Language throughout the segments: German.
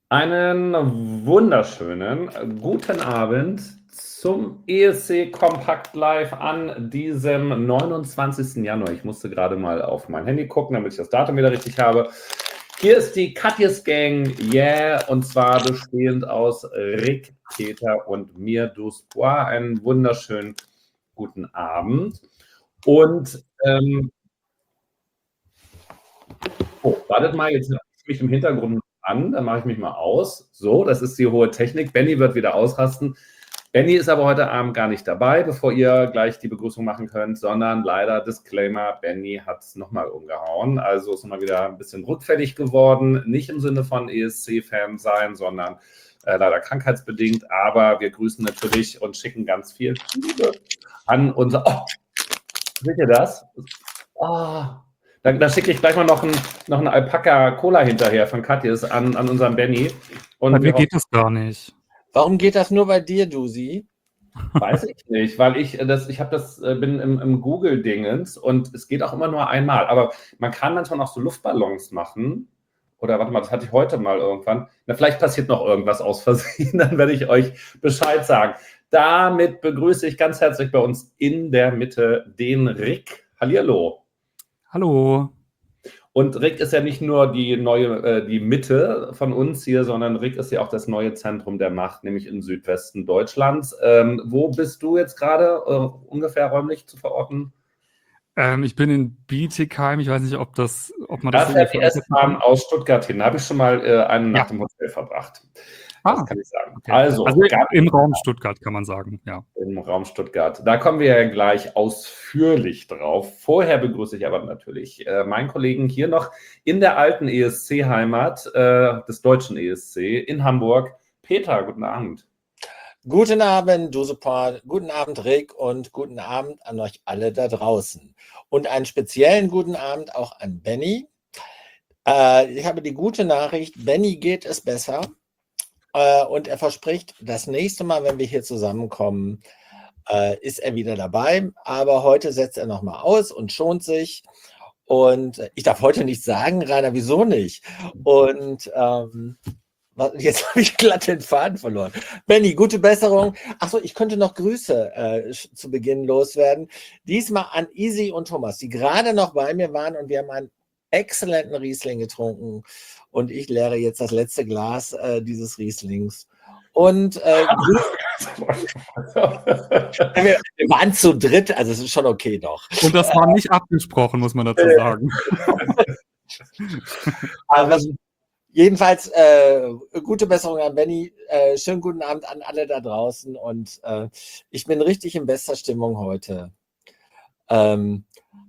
Einen wunderschönen guten Abend zum ESC Kompakt Live an diesem 29. Januar. Ich musste gerade mal auf mein Handy gucken, damit ich das Datum wieder richtig habe. Hier ist die Katjes Gang, yeah, und zwar bestehend aus Rick, Peter und mir, Duspois. Einen wunderschönen guten Abend. Und, wartet mal, jetzt höre ich mich im Hintergrund an, dann mache ich mich mal aus. So, das ist die hohe Technik. Benny wird wieder ausrasten. Benny ist aber heute Abend gar nicht dabei, bevor ihr gleich die Begrüßung machen könnt, sondern leider Disclaimer, Benny hat es nochmal umgehauen. Also ist nochmal wieder ein bisschen rückfällig geworden. Nicht im Sinne von ESC-Fan sein, sondern leider krankheitsbedingt. Aber wir grüßen natürlich und schicken ganz viel Liebe an unser... Oh, seht ihr das? Oh, da schicke ich gleich mal noch einen Alpaka-Cola hinterher von Katjes an unseren Benny. Bei mir geht das gar nicht. Warum geht das nur bei dir, Dusi? Weiß ich nicht, weil ich bin im Google-Dingens und es geht auch immer nur einmal. Aber man kann manchmal noch so Luftballons machen. Oder warte mal, das hatte ich heute mal irgendwann. Na, vielleicht passiert noch irgendwas aus Versehen, dann werde ich euch Bescheid sagen. Damit begrüße ich ganz herzlich bei uns in der Mitte den Rick. Hallihallo. Hallo. Und Rick ist ja nicht nur die Mitte von uns hier, sondern Rick ist ja auch das neue Zentrum der Macht, nämlich im Südwesten Deutschlands. Wo bist du jetzt gerade ungefähr räumlich zu verorten? Ich bin in Bietigheim. Ich weiß nicht, ob man Da das fährt die S-Bahn aus Stuttgart hin. Da habe ich schon mal einen Ja. Nacht im Hotel verbracht. Das kann ich sagen. Okay. Also im Raum Stuttgart kann man sagen, ja. Im Raum Stuttgart. Da kommen wir ja gleich ausführlich drauf. Vorher begrüße ich aber natürlich meinen Kollegen hier noch in der alten ESC-Heimat des deutschen ESC in Hamburg. Peter, guten Abend. Guten Abend, Duspois, guten Abend, Rick, und guten Abend an euch alle da draußen. Und einen speziellen guten Abend auch an Benny. Ich habe die gute Nachricht, Benny geht es besser. Und er verspricht, das nächste Mal, wenn wir hier zusammenkommen, ist er wieder dabei. Aber heute setzt er nochmal aus und schont sich. Und ich darf heute nichts sagen, Rainer, wieso nicht? Und jetzt habe ich glatt den Faden verloren. Benny, gute Besserung. Achso, ich könnte noch Grüße zu Beginn loswerden. Diesmal an Easy und Thomas, die gerade noch bei mir waren, und wir haben einen exzellenten Riesling getrunken. Und ich leere jetzt das letzte Glas dieses Rieslings. Und wir waren zu dritt, also es ist schon okay noch. Und das war nicht abgesprochen, muss man dazu sagen. Jedenfalls gute Besserung an Benny, schönen guten Abend an alle da draußen, und ich bin richtig in bester Stimmung heute. Eine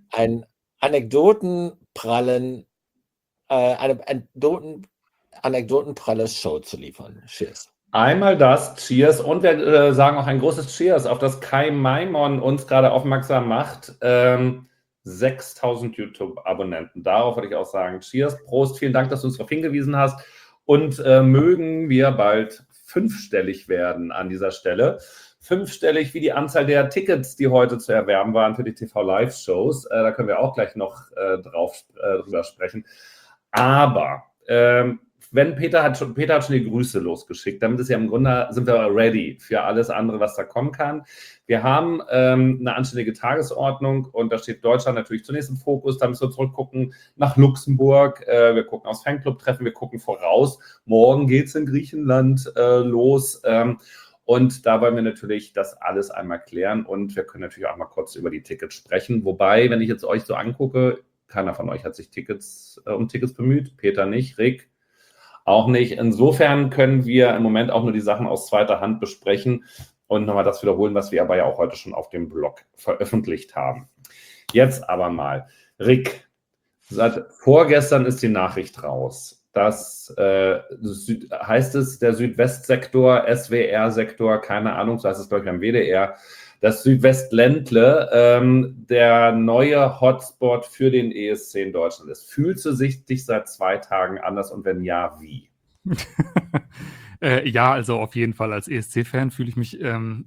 anekdotenpralle Show zu liefern. Cheers. Einmal das, Cheers. Und wir sagen auch ein großes Cheers, auf das Kai Maimon uns gerade aufmerksam macht. 6.000 YouTube-Abonnenten. Darauf würde ich auch sagen, Cheers, Prost, vielen Dank, dass du uns darauf hingewiesen hast. Und mögen wir bald 5-stellig werden an dieser Stelle. 5-stellig wie die Anzahl der Tickets, die heute zu erwerben waren für die TV-Live-Shows. Da können wir auch gleich noch drüber sprechen. Aber Peter hat schon die Grüße losgeschickt. Damit ist ja im Grunde, sind wir ready für alles andere, was da kommen kann. Wir haben eine anständige Tagesordnung, und da steht Deutschland natürlich zunächst im Fokus. Dann müssen wir zurückgucken nach Luxemburg. Wir gucken aufs Fanclub-Treffen, wir gucken voraus. Morgen geht es in Griechenland los. Und da wollen wir natürlich das alles einmal klären, und wir können natürlich auch mal kurz über die Tickets sprechen. Wobei, wenn ich jetzt euch so angucke, keiner von euch hat sich um Tickets bemüht. Peter nicht, Rick auch nicht. Insofern können wir im Moment auch nur die Sachen aus zweiter Hand besprechen und nochmal das wiederholen, was wir aber ja auch heute schon auf dem Blog veröffentlicht haben. Jetzt aber mal, Rick, seit vorgestern ist die Nachricht raus. Das heißt es, der Südwestsektor, SWR-Sektor, keine Ahnung, so heißt es, glaube ich, beim WDR, das Südwestländle, der neue Hotspot für den ESC in Deutschland ist. Fühlst du dich seit 2 Tagen anders, und wenn ja, wie? Ja, also auf jeden Fall als ESC-Fan fühle ich mich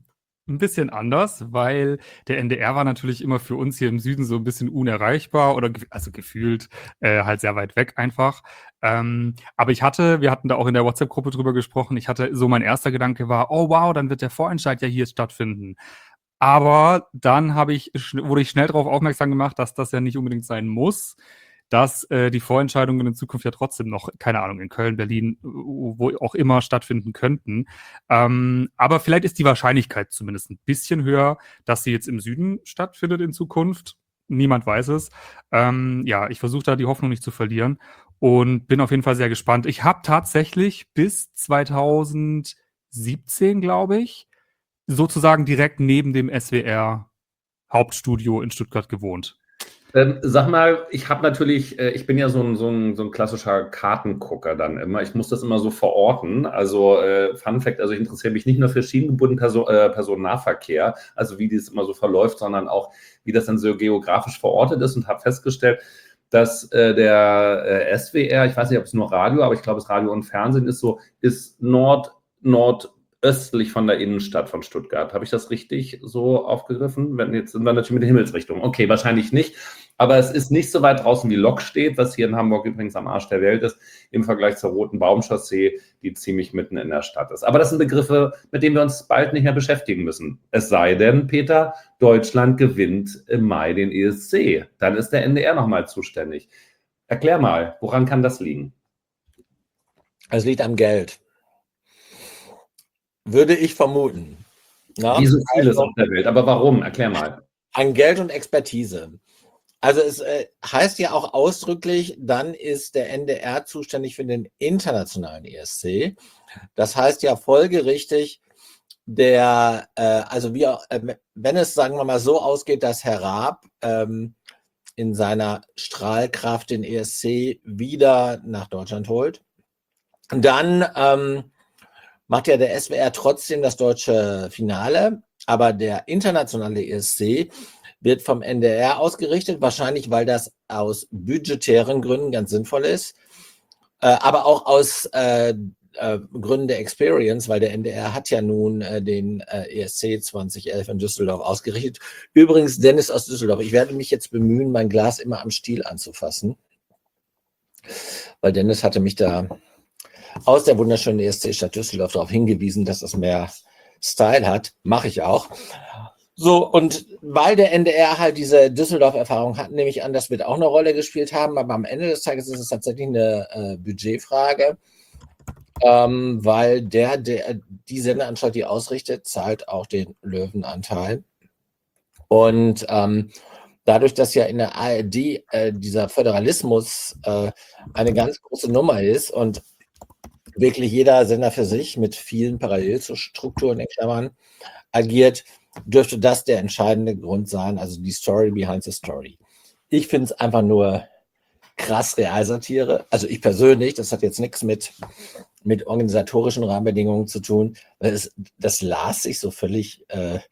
ein bisschen anders, weil der NDR war natürlich immer für uns hier im Süden so ein bisschen unerreichbar oder also gefühlt halt sehr weit weg einfach. Aber wir hatten da auch in der WhatsApp-Gruppe drüber gesprochen, mein erster Gedanke war, oh wow, dann wird der Vorentscheid ja hier stattfinden. Aber dann wurde ich schnell darauf aufmerksam gemacht, dass das ja nicht unbedingt sein muss, dass die Vorentscheidungen in Zukunft ja trotzdem noch, keine Ahnung, in Köln, Berlin, wo auch immer stattfinden könnten. Aber vielleicht ist die Wahrscheinlichkeit zumindest ein bisschen höher, dass sie jetzt im Süden stattfindet in Zukunft. Niemand weiß es. Ich versuche da die Hoffnung nicht zu verlieren und bin auf jeden Fall sehr gespannt. Ich habe tatsächlich bis 2017, glaube ich, sozusagen direkt neben dem SWR Hauptstudio in Stuttgart gewohnt. Sag mal, ich bin ja so ein klassischer Kartengucker dann immer. Ich muss das immer so verorten. Also Fun Fact, also ich interessiere mich nicht nur für schienengebundenen Personennahverkehr, also wie das immer so verläuft, sondern auch, wie das dann so geografisch verortet ist und habe festgestellt, dass der SWR, ich weiß nicht, ob es nur Radio, aber ich glaube, es Radio und Fernsehen ist nordöstlich von der Innenstadt von Stuttgart. Habe ich das richtig so aufgegriffen? Jetzt sind wir natürlich mit der Himmelsrichtung. Okay, wahrscheinlich nicht. Aber es ist nicht so weit draußen wie Lokstedt, was hier in Hamburg übrigens am Arsch der Welt ist, im Vergleich zur Roten Baumchaussee, die ziemlich mitten in der Stadt ist. Aber das sind Begriffe, mit denen wir uns bald nicht mehr beschäftigen müssen. Es sei denn, Peter, Deutschland gewinnt im Mai den ESC. Dann ist der NDR nochmal zuständig. Erklär mal, woran kann das liegen? Es liegt am Geld. Würde ich vermuten. Wie so vieles auf der Welt. Aber warum? Erklär mal. An Geld und Expertise. Also es heißt ja auch ausdrücklich, dann ist der NDR zuständig für den internationalen ESC. Das heißt ja folgerichtig, wenn es, sagen wir mal, so ausgeht, dass Herr Raab in seiner Strahlkraft den ESC wieder nach Deutschland holt, dann macht ja der SWR trotzdem das deutsche Finale, aber der internationale ESC wird vom NDR ausgerichtet, wahrscheinlich, weil das aus budgetären Gründen ganz sinnvoll ist, aber auch aus Gründen der Experience, weil der NDR hat ja nun den ESC 2011 in Düsseldorf ausgerichtet. Übrigens, Dennis aus Düsseldorf, ich werde mich jetzt bemühen, mein Glas immer am Stiel anzufassen, weil Dennis hatte mich da aus der wunderschönen ESC-Stadt Düsseldorf darauf hingewiesen, dass es mehr Style hat. Mache ich auch. So, und weil der NDR halt diese Düsseldorf-Erfahrung hat, nehme ich an, das wird auch eine Rolle gespielt haben, aber am Ende des Tages ist es tatsächlich eine Budgetfrage, weil die Sendeanstalt, die ausrichtet, zahlt auch den Löwenanteil. Und dadurch, dass ja in der ARD dieser Föderalismus eine ganz große Nummer ist und wirklich jeder Sender für sich mit vielen Parallelstrukturen in Klammern agiert, dürfte das der entscheidende Grund sein, also die Story behind the story. Ich finde es einfach nur krass Realsatire. Also ich persönlich, das hat jetzt nichts mit organisatorischen Rahmenbedingungen zu tun. Das las sich so völlig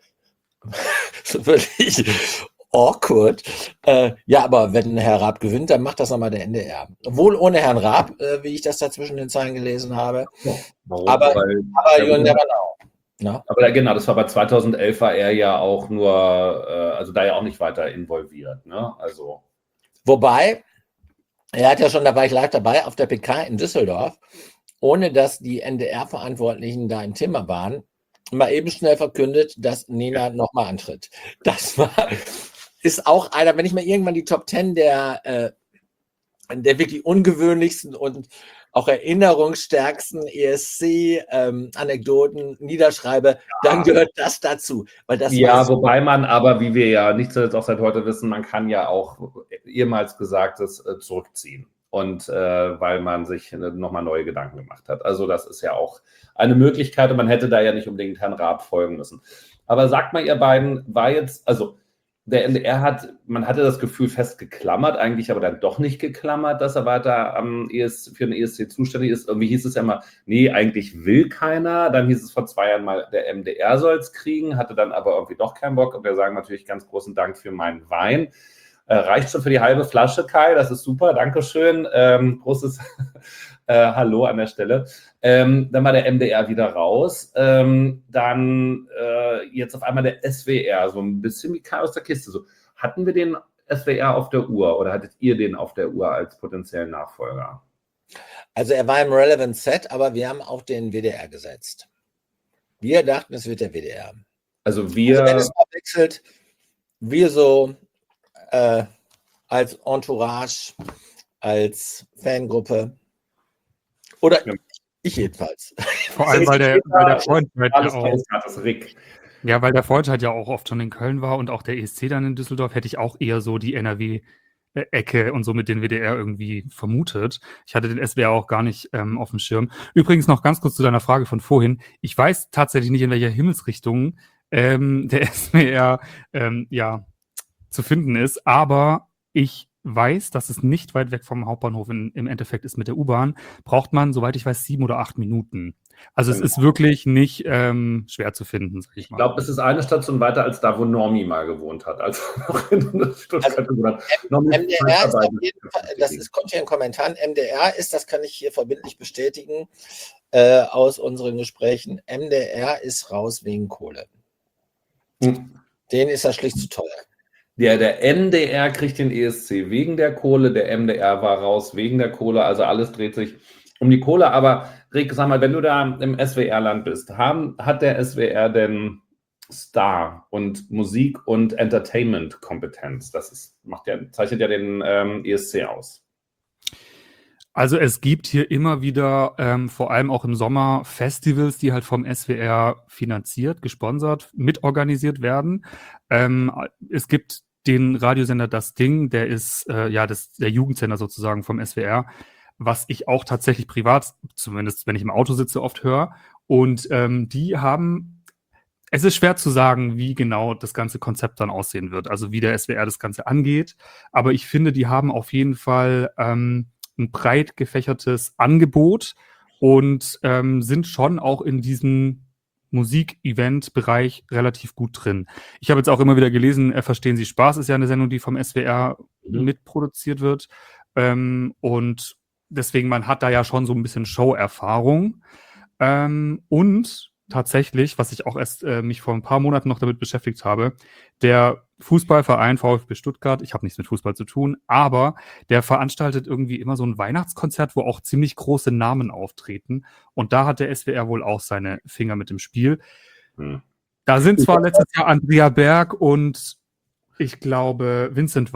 awkward. Ja, aber wenn Herr Raab gewinnt, dann macht das nochmal der NDR. Wohl ohne Herrn Raab, wie ich das da zwischen den Zeilen gelesen habe. Warum? Aber you never know. No? Aber genau, das war bei 2011 war er ja auch nur, also da ja auch nicht weiter involviert. Ne? Also. Wobei, da war ich live dabei auf der PK in Düsseldorf, ohne dass die NDR-Verantwortlichen da im Thema waren, mal eben schnell verkündet, dass Nena nochmal antritt. Das ist auch einer, wenn ich mal irgendwann die Top 10 der wirklich ungewöhnlichsten und auch erinnerungsstärksten ESC-Anekdoten niederschreibe, dann gehört das dazu. Weil das wobei man aber, wie wir ja nicht zuletzt auch seit heute wissen, man kann ja auch ehemals Gesagtes zurückziehen. Und weil man sich nochmal neue Gedanken gemacht hat. Also das ist ja auch eine Möglichkeit und man hätte da ja nicht unbedingt Herrn Raab folgen müssen. Aber sagt mal, ihr beiden, der NDR man hatte das Gefühl festgeklammert, eigentlich aber dann doch nicht geklammert, dass er weiter für den ESC zuständig ist. Irgendwie hieß es ja mal, nee, eigentlich will keiner. Dann hieß es vor 2 Jahren mal, der MDR soll es kriegen, hatte dann aber irgendwie doch keinen Bock. Und wir sagen natürlich ganz großen Dank für meinen Wein. Reicht schon für die halbe Flasche, Kai, das ist super, Dankeschön. Großes Hallo an der Stelle. Dann war der MDR wieder raus. Dann jetzt auf einmal der SWR, so ein bisschen wie Kai aus der Kiste. So, hatten wir den SWR auf der Uhr oder hattet ihr den auf der Uhr als potenziellen Nachfolger? Also er war im Relevant Set, aber wir haben auch den WDR gesetzt. Wir dachten, es wird der WDR. Also wir... Also wenn es mal wechselt, wir so als Entourage, als Fangruppe oder ich jedenfalls. Vor allem, weil der Freund halt alles ja auch, das Rick. ja, weil der Freund halt ja auch oft schon in Köln war und auch der ESC dann in Düsseldorf, hätte ich auch eher so die NRW-Ecke und so mit den WDR irgendwie vermutet. Ich hatte den SWR auch gar nicht auf dem Schirm. Übrigens noch ganz kurz zu deiner Frage von vorhin. Ich weiß tatsächlich nicht, in welcher Himmelsrichtung der SWR ja zu finden ist, aber ich weiß, dass es nicht weit weg vom Hauptbahnhof im Endeffekt ist mit der U-Bahn, braucht man, soweit ich weiß, 7 oder 8 Minuten. Also es ist wirklich nicht schwer zu finden, sag ich mal. Ich glaube, es ist eine Station weiter als da, wo Normi mal gewohnt hat. Also noch in Stuttgart gewohnt hat. MDR ist auf jeden Fall, kommt hier in Kommentaren, MDR ist, das kann ich hier verbindlich bestätigen, aus unseren Gesprächen, MDR ist raus wegen Kohle. Denen ist das schlicht zu teuer. Ja, der NDR kriegt den ESC wegen der Kohle, der MDR war raus wegen der Kohle, also alles dreht sich um die Kohle. Aber Rick, sag mal, wenn du da im SWR-Land bist, hat der SWR denn Star- und Musik- und Entertainment-Kompetenz? Das zeichnet ja den ESC aus. Also es gibt hier immer wieder, vor allem auch im Sommer, Festivals, die halt vom SWR finanziert, gesponsert, mitorganisiert werden. Es gibt den Radiosender Das Ding, der ist der Jugendsender sozusagen vom SWR, was ich auch tatsächlich privat, zumindest wenn ich im Auto sitze, oft höre. Und die haben, es ist schwer zu sagen, wie genau das ganze Konzept dann aussehen wird, also wie der SWR das Ganze angeht. Aber ich finde, die haben auf jeden Fall ein breit gefächertes Angebot und sind schon auch in diesem Musik-Event-Bereich relativ gut drin. Ich habe jetzt auch immer wieder gelesen, Verstehen Sie Spaß ist ja eine Sendung, die vom SWR mitproduziert wird. Und deswegen, man hat da ja schon so ein bisschen Show-Erfahrung. Und tatsächlich, was ich auch erst mich vor ein paar Monaten noch damit beschäftigt habe, der Fußballverein VfB Stuttgart, ich habe nichts mit Fußball zu tun, aber der veranstaltet irgendwie immer so ein Weihnachtskonzert, wo auch ziemlich große Namen auftreten. Und da hat der SWR wohl auch seine Finger mit im Spiel. Da sind zwar letztes Jahr Andrea Berg und ich glaube Vincent,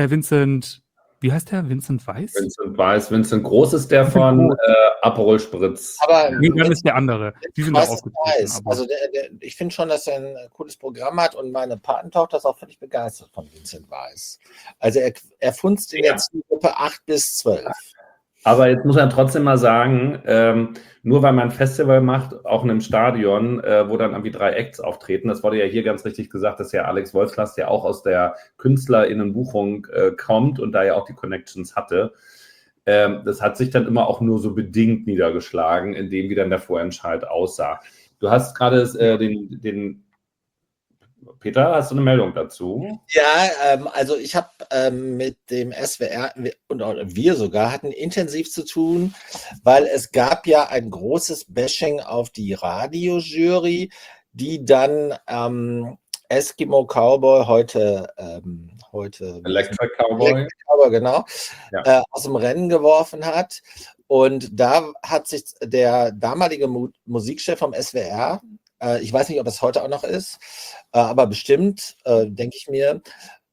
wie heißt der? Vincent Weiss? Vincent Weiss. Vincent Groß ist der von Aperol Spritz. Aber nee, dann ist der andere. Die sind da aufgetreten. Also ich finde schon, dass er ein cooles Programm hat und meine Patentochter ist auch völlig begeistert von Vincent Weiss. Also er funzt in der Zielgruppe 8 bis 12. Aber jetzt muss man trotzdem mal sagen, nur weil man ein Festival macht, auch in einem Stadion, wo dann irgendwie 3 Acts auftreten, das wurde ja hier ganz richtig gesagt, dass ja Alex Wolfslast ja auch aus der KünstlerInnenbuchung kommt und da ja auch die Connections hatte. Das hat sich dann immer auch nur so bedingt niedergeschlagen, in dem, wie dann der Vorentscheid aussah. Du hast gerade den Peter, hast du eine Meldung dazu? Ja, also ich habe mit dem SWR und wir sogar hatten intensiv zu tun, weil es gab ja ein großes Bashing auf die Radiojury, die dann Eskimo Cowboy, heute Electric Cowboy, genau, aus dem Rennen geworfen hat. Und da hat sich der damalige Musikchef vom SWR, ich weiß nicht, ob es heute auch noch ist, aber bestimmt, denke ich mir.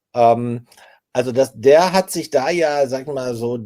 Also der hat sich da ja, sag ich mal so,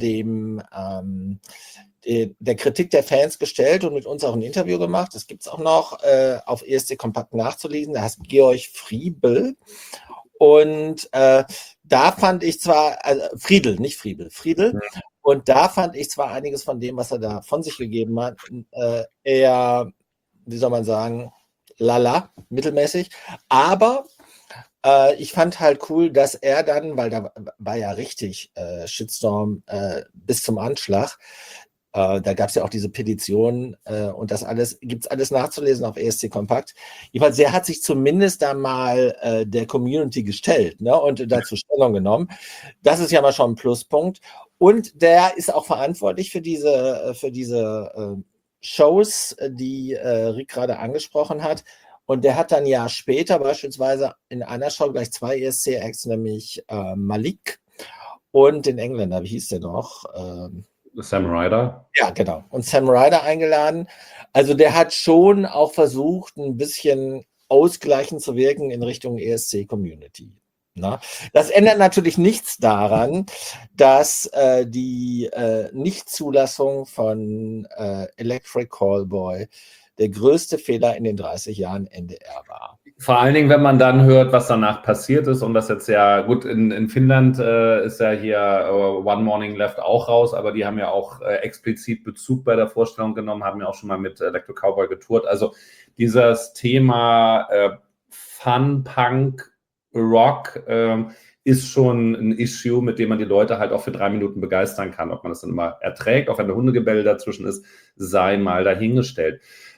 der Kritik der Fans gestellt und mit uns auch ein Interview gemacht. Das gibt es auch noch auf ESC Kompakt nachzulesen. Da heißt Georg Friebel. Und da fand ich zwar, also Friedel, nicht Friebel, Friedel. Ja. Und da fand ich zwar einiges von dem, was er da von sich gegeben hat, eher, wie soll man sagen, lala, mittelmäßig. Aber ich fand halt cool, dass er dann, weil da war ja richtig Shitstorm bis zum Anschlag, Da gab es ja auch diese Petition und das alles, gibt es alles nachzulesen auf ESC Kompakt. Jedenfalls, der hat sich zumindest da mal der Community gestellt, ne, und dazu Stellung genommen. Das ist ja mal schon ein Pluspunkt. Und der ist auch verantwortlich für diese Shows, die Rick gerade angesprochen hat. Und der hat dann ein Jahr später beispielsweise in einer Show gleich 2 ESC-Acts, nämlich Malik und den Engländer, wie hieß der noch? Sam Ryder. Ja, genau. Und Sam Ryder eingeladen. Also der hat schon auch versucht, ein bisschen ausgleichend zu wirken in Richtung ESC-Community. Na? Das ändert natürlich nichts daran, dass die Nichtzulassung von Electric Callboy der größte Fehler in den 30 Jahren NDR war. Vor allen Dingen, wenn man dann hört, was danach passiert ist und das jetzt ja, gut, in Finnland ist ja hier One Morning Left auch raus, aber die haben ja auch explizit Bezug bei der Vorstellung genommen, haben ja auch schon mal mit Electric Cowboy getourt. Also dieses Thema Fun, Punk, Rock ist schon ein Issue, mit dem man die Leute halt auch für 3 Minuten begeistern kann. Ob man das dann immer erträgt, auch wenn der Hundegebell dazwischen ist, sei mal dahingestellt.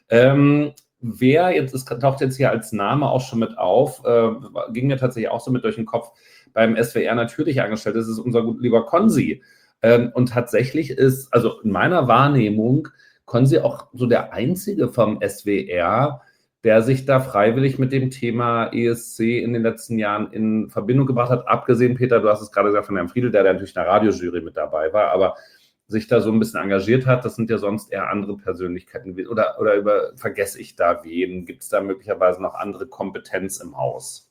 Taucht jetzt hier als Name auch schon mit auf, ging mir tatsächlich auch so mit durch den Kopf, beim SWR natürlich angestellt, das ist unser gut lieber Konzi. Und tatsächlich ist, also in meiner Wahrnehmung, Konzi auch so der einzige vom SWR, der sich da freiwillig mit dem Thema ESC in den letzten Jahren in Verbindung gebracht hat. Abgesehen, Peter, du hast es gerade gesagt, von Herrn Friedl, der natürlich in der Radiojury mit dabei war, aber sich da so ein bisschen engagiert hat. Das sind ja sonst eher andere Persönlichkeiten. Oder vergesse ich da wen? Gibt es da möglicherweise noch andere Kompetenz im Haus?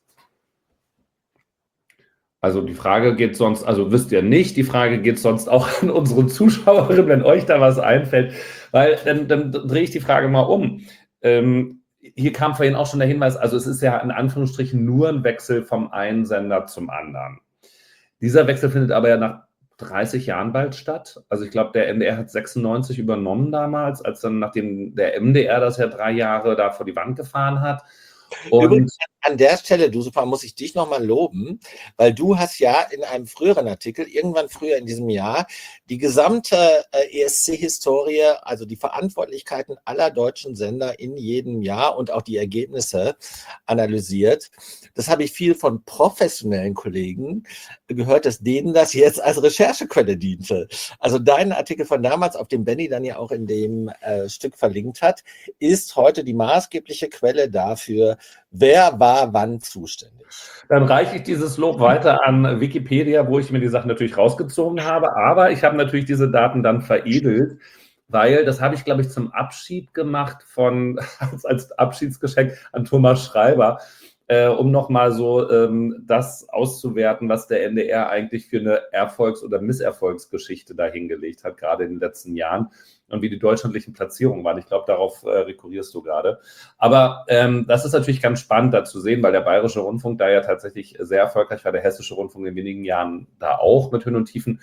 Also die Frage geht sonst, also wisst ihr nicht, die Frage geht sonst auch an unsere Zuschauerinnen, wenn euch da was einfällt, weil dann drehe ich die Frage mal um. Hier kam vorhin auch schon der Hinweis, also es ist ja in Anführungsstrichen nur ein Wechsel vom einen Sender zum anderen. Dieser Wechsel findet aber ja nach 30 Jahren bald statt. Also ich glaube, der NDR hat 96 übernommen damals, als dann, nachdem der MDR das ja 3 Jahre da vor die Wand gefahren hat. Und übrigens, an der Stelle, du Super, muss ich dich nochmal loben, weil du hast ja in einem früheren Artikel, irgendwann früher in diesem Jahr, die gesamte ESC-Historie, also die Verantwortlichkeiten aller deutschen Sender in jedem Jahr und auch die Ergebnisse analysiert. Das habe ich viel von professionellen Kollegen gehört, dass denen das jetzt als Recherchequelle diente. Also dein Artikel von damals, auf dem Benny dann ja auch in dem Stück verlinkt hat, ist heute die maßgebliche Quelle dafür, wer war wann zuständig. Dann reiche ich dieses Lob weiter an Wikipedia, wo ich mir die Sachen natürlich rausgezogen habe, aber ich habe natürlich diese Daten dann veredelt, weil das habe ich, glaube ich, zum Abschied gemacht als Abschiedsgeschenk an Thomas Schreiber, um nochmal so das auszuwerten, was der NDR eigentlich für eine Erfolgs- oder Misserfolgsgeschichte da hingelegt hat, gerade in den letzten Jahren und wie die deutschlandlichen Platzierungen waren. Ich glaube, darauf rekurrierst du gerade. Aber das ist natürlich ganz spannend da zu sehen, weil der Bayerische Rundfunk da ja tatsächlich sehr erfolgreich war, der Hessische Rundfunk in wenigen Jahren da auch mit Höhen und Tiefen.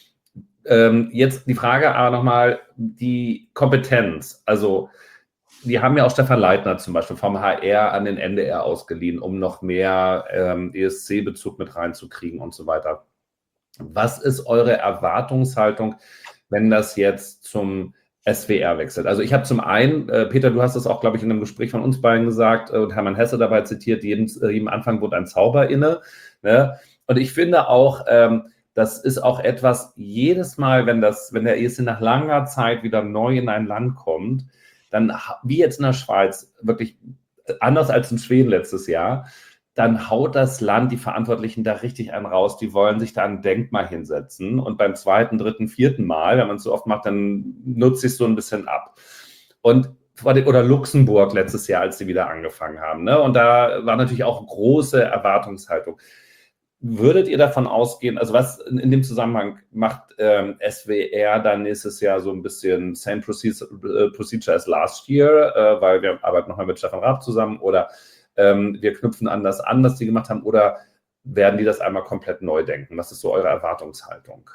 Jetzt die Frage aber nochmal, die Kompetenz, also die haben ja auch Stefan Leitner zum Beispiel vom HR an den NDR ausgeliehen, um noch mehr ESC-Bezug mit reinzukriegen und so weiter. Was ist eure Erwartungshaltung, wenn das jetzt zum SWR wechselt? Also ich habe zum einen, Peter, du hast es auch, glaube ich, in einem Gespräch von uns beiden gesagt und Hermann Hesse dabei zitiert, jedem Anfang wohnt ein Zauber inne. Ne? Und ich finde auch, das ist auch etwas, jedes Mal, wenn der ESC nach langer Zeit wieder neu in ein Land kommt, dann, wie jetzt in der Schweiz, wirklich anders als in Schweden letztes Jahr, dann haut das Land, die Verantwortlichen da richtig einen raus, die wollen sich da ein Denkmal hinsetzen und beim 2., 3., 4. Mal, wenn man es so oft macht, dann nutze ich es so ein bisschen ab. Oder Luxemburg letztes Jahr, als sie wieder angefangen haben. Ne? Und da war natürlich auch große Erwartungshaltung. Würdet ihr davon ausgehen, also was in dem Zusammenhang macht SWR dann nächstes Jahr so ein bisschen same procedure as last year, weil wir arbeiten nochmal mit Stefan Raab zusammen oder wir knüpfen an das an, was die gemacht haben, oder werden die das einmal komplett neu denken? Was ist so eure Erwartungshaltung?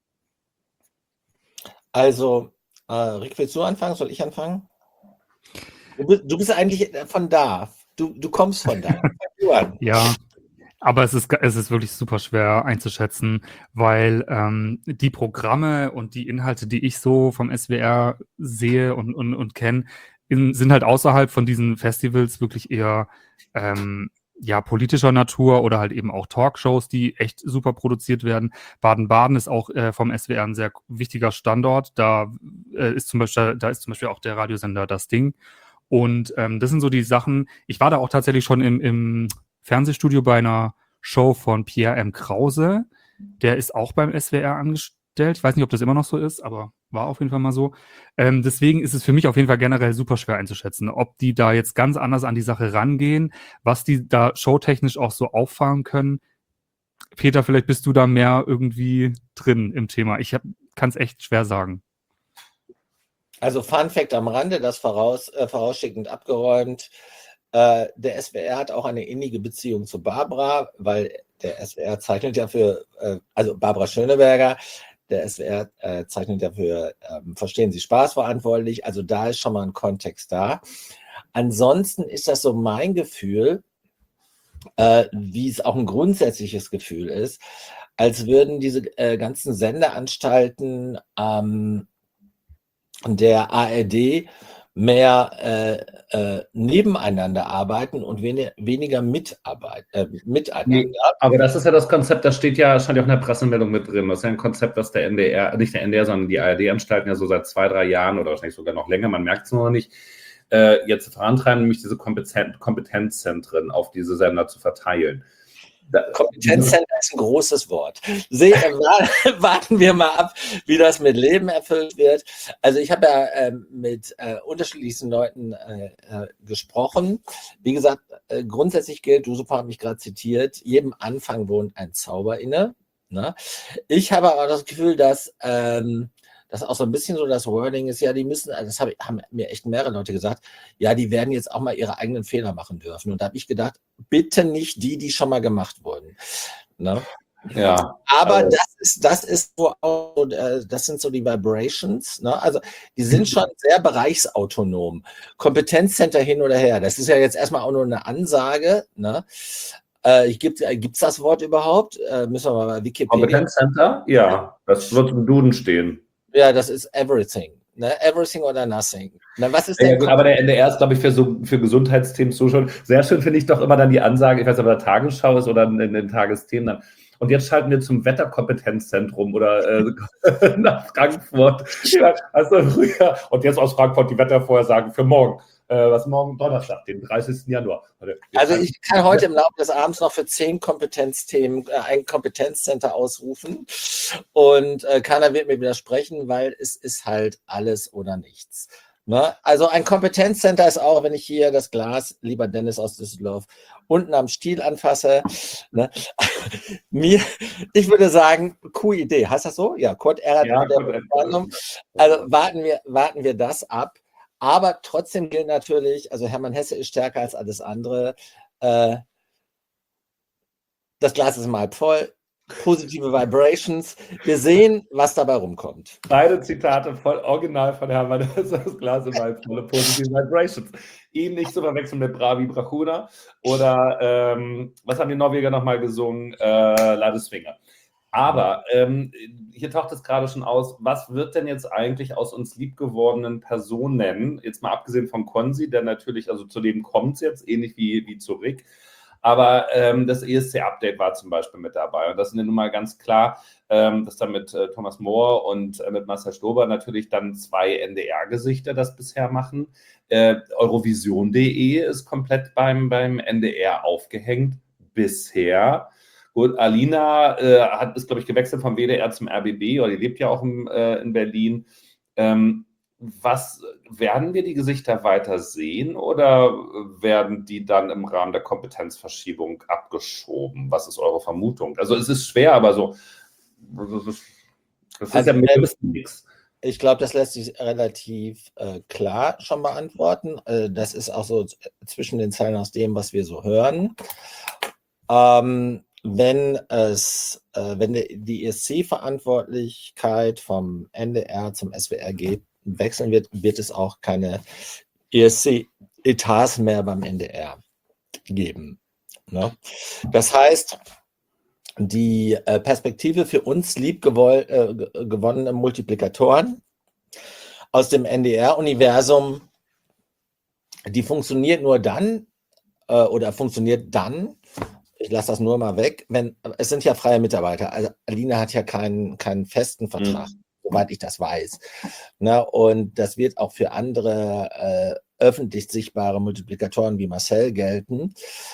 Also, Rick, willst du anfangen? Soll ich anfangen? Du bist eigentlich von da. Du kommst von da. Fang du an. Ja, Aber es ist wirklich super schwer einzuschätzen, weil die Programme und die Inhalte, die ich so vom SWR sehe und kenne, sind halt außerhalb von diesen Festivals wirklich eher ja, politischer Natur oder halt eben auch Talkshows, die echt super produziert werden. Baden-Baden ist auch vom SWR ein sehr wichtiger Standort. Da ist zum Beispiel auch der Radiosender Das Ding. Und das sind so die Sachen. Ich war da auch tatsächlich schon im Fernsehstudio bei einer Show von Pierre M. Krause. Der ist auch beim SWR angestellt. Ich weiß nicht, ob das immer noch so ist, aber war auf jeden Fall mal so. Deswegen ist es für mich auf jeden Fall generell super schwer einzuschätzen, ob die da jetzt ganz anders an die Sache rangehen, was die da showtechnisch auch so auffahren können. Peter, vielleicht bist du da mehr irgendwie drin im Thema. Ich kann es echt schwer sagen. Also Fun Fact am Rande, das vorausschickend abgeräumt. Der SWR hat auch eine innige Beziehung zu Barbara, weil der SWR zeichnet ja für, also Barbara Schöneberger, der SWR zeichnet ja für Verstehen Sie Spaß verantwortlich. Also da ist schon mal ein Kontext da. Ansonsten ist das so mein Gefühl, wie es auch ein grundsätzliches Gefühl ist, als würden diese ganzen Sendeanstalten der ARD mehr nebeneinander arbeiten und weniger miteinander. Nee, aber das ist ja das Konzept, das stand ja auch in der Pressemeldung mit drin. Das ist ja ein Konzept, das der NDR, nicht der NDR, sondern die ARD-Anstalten ja so seit 2-3 Jahren oder wahrscheinlich sogar noch länger, man merkt es noch nicht, jetzt vorantreiben, nämlich diese Kompetenzzentren auf diese Sender zu verteilen. Kompetenzzentrum ist ein großes Wort. Warten wir mal ab, wie das mit Leben erfüllt wird. Also ich habe ja mit unterschiedlichsten Leuten gesprochen. Wie gesagt, grundsätzlich gilt, Dusupa hat mich gerade zitiert, jedem Anfang wohnt ein Zauber inne. Ne? Ich habe aber das Gefühl, dass das auch so ein bisschen so das Wording ist, ja, die müssen, das haben mir echt mehrere Leute gesagt, ja, die werden jetzt auch mal ihre eigenen Fehler machen dürfen. Und da habe ich gedacht, bitte nicht die schon mal gemacht wurden. Ne? Ja. Aber das ist so auch, das sind so die Vibrations, ne? Also die sind schon sehr bereichsautonom. Kompetenzcenter hin oder her. Das ist ja jetzt erstmal auch nur eine Ansage, ne? Gibt's das Wort überhaupt? Müssen wir mal bei Wikipedia. Kompetenzcenter? Ja, das wird im Duden stehen. Ja, das ist everything. Ne? Everything or nothing. Na, was ist denn? Ja, gut, aber der NDR ist, glaube ich, für Gesundheitsthemen so schon. Sehr schön finde ich doch immer dann die Ansage, ich weiß nicht, ob der Tagesschau ist oder in den Tagesthemen dann. Und jetzt schalten wir zum Wetterkompetenzzentrum oder nach Frankfurt. Also früher, und jetzt aus Frankfurt die Wettervorhersagen für morgen. Was morgen? Donnerstag, den 30. Januar. Also ich kann heute im Laufe des Abends noch für 10 Kompetenzthemen ein Kompetenzcenter ausrufen und keiner wird mir widersprechen, weil es ist halt alles oder nichts. Ne? Also ein Kompetenzcenter ist auch, wenn ich hier das Glas, lieber Dennis aus Düsseldorf, unten am Stiel anfasse. Ne? Ich würde sagen, Q-Idee. Heißt das so? Ja, Kurt Erhard. Ja, also warten wir das ab. Aber trotzdem gilt natürlich, also Hermann Hesse ist stärker als alles andere. Das Glas ist mal halb voll. Positive Vibrations. Wir sehen, was dabei rumkommt. Beide Zitate voll original von Hermann Hesse. Das Glas ist mal voll. Positive Vibrations. Ihn nicht zu verwechseln mit Bravi Brachuna oder was haben die Norweger nochmal gesungen? Ladesfinger. Aber hier taucht es gerade schon aus, was wird denn jetzt eigentlich aus uns liebgewordenen Personen, jetzt mal abgesehen von Konzi, der natürlich, also zu dem kommt es jetzt, ähnlich wie zu Rick, aber das ESC-Update war zum Beispiel mit dabei und das ist nun mal ganz klar, dass da mit Thomas Mohr und mit Marcel Stober natürlich dann 2 NDR-Gesichter das bisher machen. Eurovision.de ist komplett beim NDR aufgehängt, bisher. Gut, Alina ist, glaube ich, gewechselt vom WDR zum RBB, oder die lebt ja auch in Berlin. Was werden wir die Gesichter weiter sehen oder werden die dann im Rahmen der Kompetenzverschiebung abgeschoben? Was ist eure Vermutung? Also es ist schwer, aber so, das ist ja nichts. Ich glaube, das lässt sich relativ klar schon beantworten. Das ist auch so zwischen den Zeilen aus dem, was wir so hören. Wenn die ESC-Verantwortlichkeit vom NDR zum SWR wechseln wird es auch keine ESC-Etats mehr beim NDR geben. Ne? Das heißt, die Perspektive für uns gewonnene Multiplikatoren aus dem NDR-Universum, die funktioniert nur dann oder funktioniert dann, ich lasse das nur mal weg, es sind ja freie Mitarbeiter. Also Alina hat ja keinen festen Vertrag, soweit ich das weiß. Na, und das wird auch für andere öffentlich sichtbare Multiplikatoren wie Marcel gelten.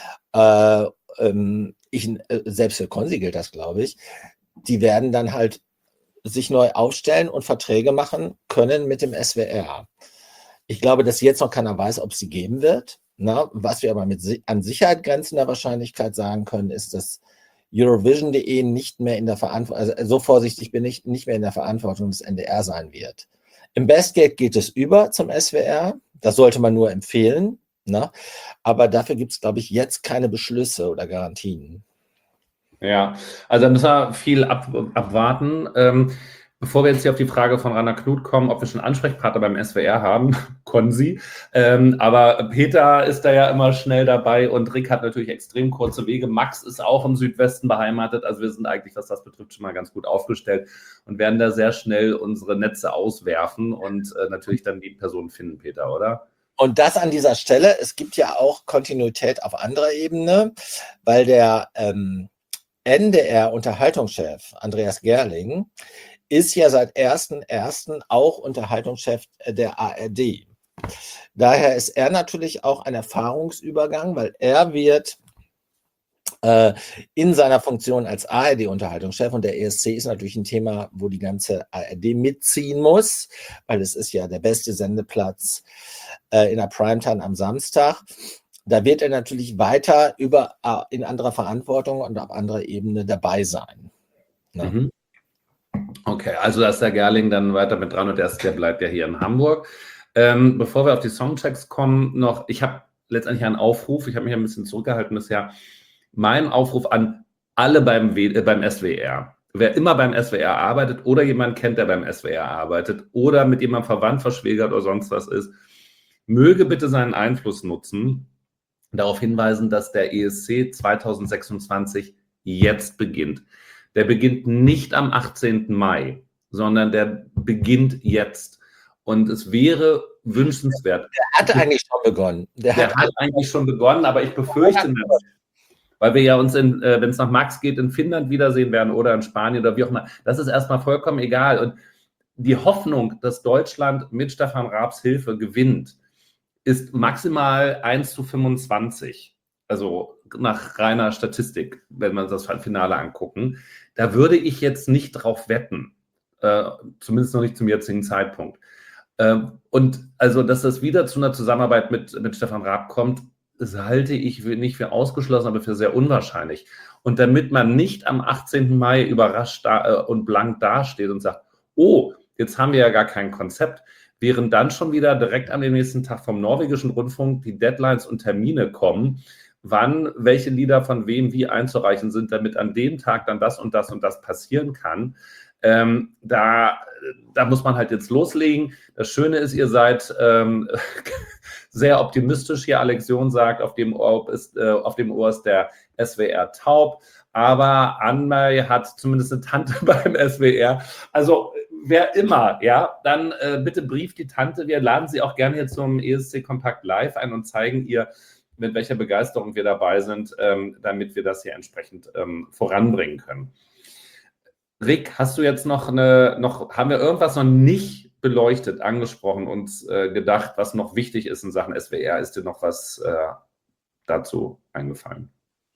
Selbst für Konzi gilt das, glaube ich. Die werden dann halt sich neu aufstellen und Verträge machen können mit dem SWR. Ich glaube, dass jetzt noch keiner weiß, ob es sie geben wird. Na, was wir aber an Sicherheit grenzender Wahrscheinlichkeit sagen können, ist, dass Eurovision.de nicht mehr in der Verantwortung, also so vorsichtig bin ich, nicht mehr in der Verantwortung des NDR sein wird. Im Bestgate geht es über zum SWR. Das sollte man nur empfehlen. Na? Aber dafür gibt es, glaube ich, jetzt keine Beschlüsse oder Garantien. Ja, also da müssen wir viel abwarten. Bevor wir jetzt hier auf die Frage von Rana Knut kommen, ob wir schon Ansprechpartner beim SWR haben, Konzi. Aber Peter ist da ja immer schnell dabei und Rick hat natürlich extrem kurze Wege. Max ist auch im Südwesten beheimatet. Also wir sind eigentlich, was das betrifft, schon mal ganz gut aufgestellt und werden da sehr schnell unsere Netze auswerfen und natürlich dann die Person finden, Peter, oder? Und das an dieser Stelle, es gibt ja auch Kontinuität auf anderer Ebene, weil der NDR-Unterhaltungschef Andreas Gerling ist ja seit 1.1. auch Unterhaltungschef der ARD. Daher ist er natürlich auch ein Erfahrungsübergang, weil er wird in seiner Funktion als ARD-Unterhaltungschef, und der ESC ist natürlich ein Thema, wo die ganze ARD mitziehen muss, weil es ist ja der beste Sendeplatz in der Primetime am Samstag. Da wird er natürlich weiter in anderer Verantwortung und auf anderer Ebene dabei sein. Ne? Mhm. Okay, also da ist der Gerling dann weiter mit dran und der bleibt ja hier in Hamburg. Bevor wir auf die Songchecks kommen, noch, ich habe letztendlich einen Aufruf, ich habe mich ein bisschen zurückgehalten bisher, mein Aufruf an alle beim SWR. Wer immer beim SWR arbeitet oder jemand kennt, der beim SWR arbeitet oder mit jemandem verwandt, verschwägert oder sonst was ist, möge bitte seinen Einfluss nutzen, darauf hinweisen, dass der ESC 2026 jetzt beginnt. Der beginnt nicht am 18. Mai, sondern der beginnt jetzt. Und es wäre wünschenswert. Der hat eigentlich schon begonnen. Der hat eigentlich schon begonnen, aber ich befürchte, weil wir ja uns, wenn es nach Max geht, in Finnland wiedersehen werden oder in Spanien oder wie auch immer. Das ist erstmal vollkommen egal. Und die Hoffnung, dass Deutschland mit Stefan Raabs Hilfe gewinnt, ist maximal 1:25. Also nach reiner Statistik, wenn wir uns das Finale angucken. Da würde ich jetzt nicht drauf wetten. Zumindest noch nicht zum jetzigen Zeitpunkt. Und also, dass das wieder zu einer Zusammenarbeit mit Stefan Raab kommt, das halte ich nicht für ausgeschlossen, aber für sehr unwahrscheinlich. Und damit man nicht am 18. Mai überrascht und blank dasteht und sagt, oh, jetzt haben wir ja gar kein Konzept, während dann schon wieder direkt am nächsten Tag vom norwegischen Rundfunk die Deadlines und Termine kommen, wann welche Lieder von wem wie einzureichen sind, damit an dem Tag dann das und das und das passieren kann. Da muss man halt jetzt loslegen. Das Schöne ist, ihr seid sehr optimistisch hier. Alex John sagt, auf dem Ohr ist der SWR taub. Aber Anmai hat zumindest eine Tante beim SWR. Also wer immer, ja, dann bitte brieft die Tante. Wir laden sie auch gerne hier zum ESC Kompakt Live ein und zeigen ihr, mit welcher Begeisterung wir dabei sind, damit wir das hier entsprechend voranbringen können. Rick, hast du jetzt haben wir irgendwas noch nicht beleuchtet, angesprochen, uns gedacht, was noch wichtig ist in Sachen SWR? Ist dir noch was dazu eingefallen?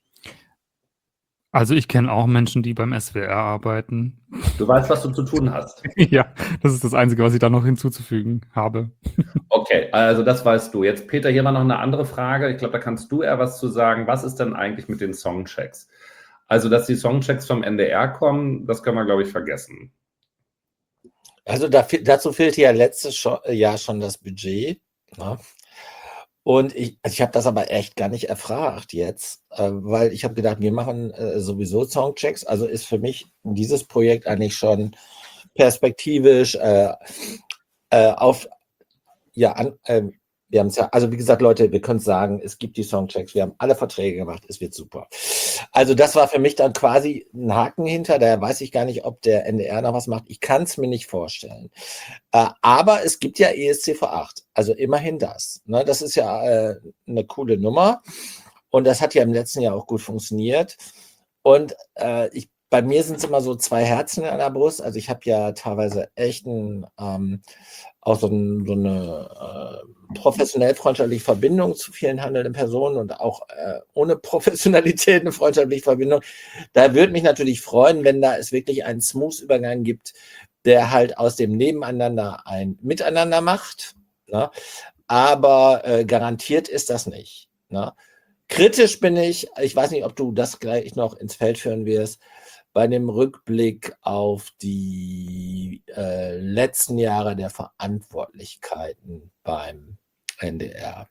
Also ich kenne auch Menschen, die beim SWR arbeiten. Du weißt, was du zu tun hast. Ja, das ist das Einzige, was ich da noch hinzuzufügen habe. Okay, also das weißt du. Jetzt, Peter, hier war noch eine andere Frage. Ich glaube, da kannst du eher was zu sagen. Was ist denn eigentlich mit den Songchecks? Also, dass die Songchecks vom NDR kommen, das können wir, glaube ich, vergessen. Also dazu fehlte ja letztes Jahr schon das Budget. Ne? Und ich habe das aber echt gar nicht erfragt jetzt, weil ich habe gedacht, wir machen sowieso Songchecks. Also ist für mich dieses Projekt eigentlich schon perspektivisch Wir haben es ja, also wie gesagt, Leute, wir können sagen, es gibt die Songchecks, wir haben alle Verträge gemacht, es wird super. Also das war für mich dann quasi ein Haken hinter, da weiß ich gar nicht, ob der NDR noch was macht. Ich kann es mir nicht vorstellen. Aber es gibt ja ESC-V8, also immerhin das. Ne? Das ist ja eine coole Nummer und das hat ja im letzten Jahr auch gut funktioniert. Und bei mir sind es immer so zwei Herzen an der Brust. Also ich habe ja teilweise echt auch so eine professionell freundschaftliche Verbindung zu vielen handelnden Personen und auch ohne Professionalität eine freundschaftliche Verbindung. Da würde mich natürlich freuen, wenn da es wirklich einen Smooth-Übergang gibt, der halt aus dem Nebeneinander ein Miteinander macht. Ne? Aber garantiert ist das nicht. Ne? Kritisch bin ich weiß nicht, ob du das gleich noch ins Feld führen wirst, bei dem Rückblick auf die letzten Jahre der Verantwortlichkeiten beim NDR.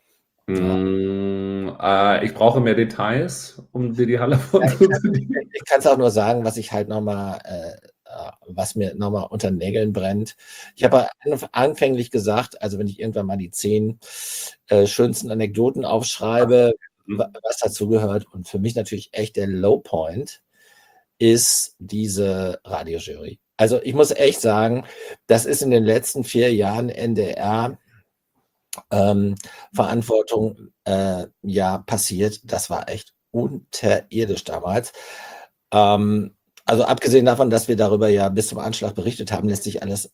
Ich brauche mehr Details, um dir die Halle vorzuziehen. Ich kann es auch nur sagen, was ich halt nochmal, was mir nochmal unter den Nägeln brennt. Ich habe anfänglich gesagt, also wenn ich irgendwann mal die 10 schönsten Anekdoten aufschreibe, was dazu gehört, und für mich natürlich echt der Lowpoint ist diese Radiojury. Also ich muss echt sagen, das ist in den letzten 4 Jahren NDR Verantwortung passiert. Das war echt unterirdisch damals. Also abgesehen davon, dass wir darüber ja bis zum Anschlag berichtet haben, lässt sich alles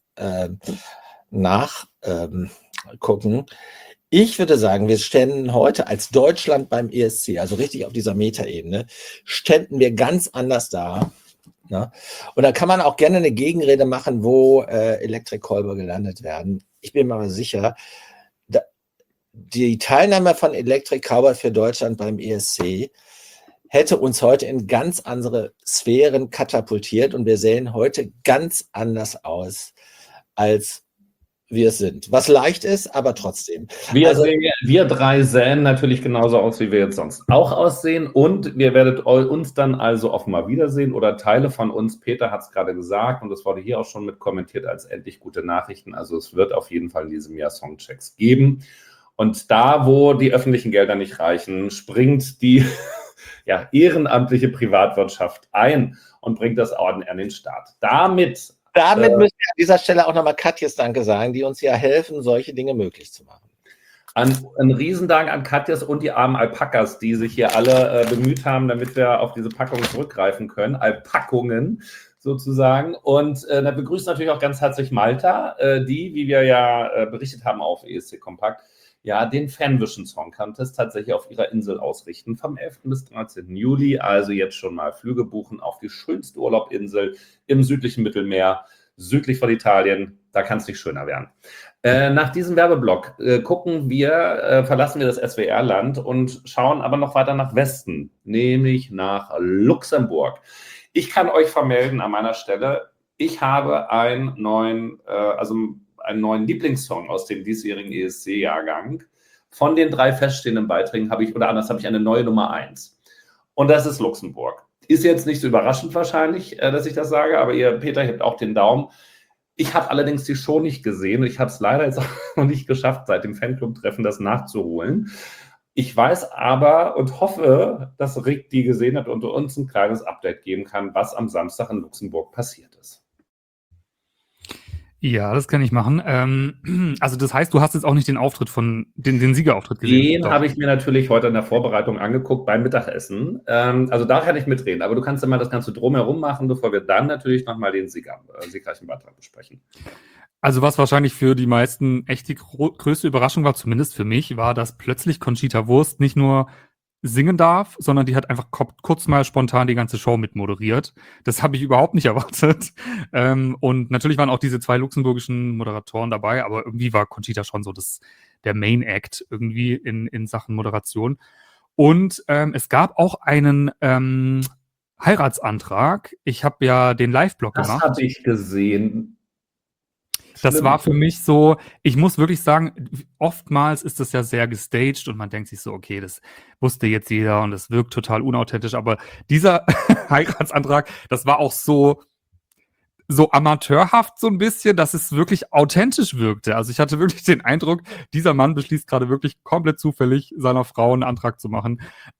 nachgucken. Ich würde sagen, wir ständen heute als Deutschland beim ESC, also richtig auf dieser Metaebene, ständen wir ganz anders da. Ne? Und da kann man auch gerne eine Gegenrede machen, wo Electric Callboy gelandet werden. Ich bin mir aber sicher, die Teilnahme von Electric Callboy für Deutschland beim ESC hätte uns heute in ganz andere Sphären katapultiert und wir sehen heute ganz anders aus, als wir es sind. Was leicht ist, aber trotzdem. Wir drei sehen natürlich genauso aus, wie wir jetzt sonst auch aussehen, und ihr werdet uns dann also offenbar wiedersehen oder Teile von uns. Peter hat es gerade gesagt und das wurde hier auch schon mit kommentiert als endlich gute Nachrichten. Also es wird auf jeden Fall in diesem Jahr Songchecks geben. Und da, wo die öffentlichen Gelder nicht reichen, springt die ehrenamtliche Privatwirtschaft ein und bringt das Orden an den Start. Damit müssen wir an dieser Stelle auch nochmal Katjes Danke sagen, die uns ja helfen, solche Dinge möglich zu machen. Ein Riesendank an Katjes und die armen Alpakas, die sich hier alle bemüht haben, damit wir auf diese Packungen zurückgreifen können. Alpackungen sozusagen. Und da begrüßt natürlich auch ganz herzlich Malta, die, wie wir ja berichtet haben auf ESC Kompakt, den Fanvision Song Contest tatsächlich auf ihrer Insel ausrichten vom 11. bis 13. Juli. Also jetzt schon mal Flüge buchen auf die schönste Urlaubinsel im südlichen Mittelmeer, südlich von Italien. Da kann es nicht schöner werden. Nach diesem Werbeblock verlassen wir das SWR-Land und schauen aber noch weiter nach Westen, nämlich nach Luxemburg. Ich kann euch vermelden an meiner Stelle, ich habe einen neuen Lieblingssong aus dem diesjährigen ESC-Jahrgang. Von den 3 feststehenden Beiträgen habe ich eine neue Nummer 1. Und das ist Luxemburg. Ist jetzt nicht so überraschend wahrscheinlich, dass ich das sage, aber Peter, hebt auch den Daumen. Ich habe allerdings die Show nicht gesehen und ich habe es leider jetzt auch noch nicht geschafft, seit dem Fanclub-Treffen das nachzuholen. Ich weiß aber und hoffe, dass Rick die gesehen hat und uns ein kleines Update geben kann, was am Samstag in Luxemburg passiert ist. Ja, das kann ich machen. Also das heißt, du hast jetzt auch nicht den Siegerauftritt gesehen? Den habe ich mir natürlich heute in der Vorbereitung angeguckt beim Mittagessen. Also da kann ich mitreden. Aber du kannst ja mal das Ganze drumherum machen, bevor wir dann natürlich nochmal den siegreichen Beitrag besprechen. Also was wahrscheinlich für die meisten echt die größte Überraschung war, zumindest für mich, war, dass plötzlich Conchita Wurst nicht nur singen darf, sondern die hat einfach kurz mal spontan die ganze Show mitmoderiert. Das habe ich überhaupt nicht erwartet. Und natürlich waren auch diese 2 luxemburgischen Moderatoren dabei, aber irgendwie war Conchita schon so der Main Act irgendwie in Sachen Moderation. Und es gab auch einen Heiratsantrag. Ich habe ja den Live-Blog gemacht. Das habe ich gesehen. Das war für mich so, ich muss wirklich sagen, oftmals ist das ja sehr gestaged und man denkt sich so, okay, das wusste jetzt jeder und das wirkt total unauthentisch, aber dieser Heiratsantrag, das war auch so so amateurhaft so ein bisschen, dass es wirklich authentisch wirkte. Also ich hatte wirklich den Eindruck, dieser Mann beschließt gerade wirklich komplett zufällig, seiner Frau einen Antrag zu machen.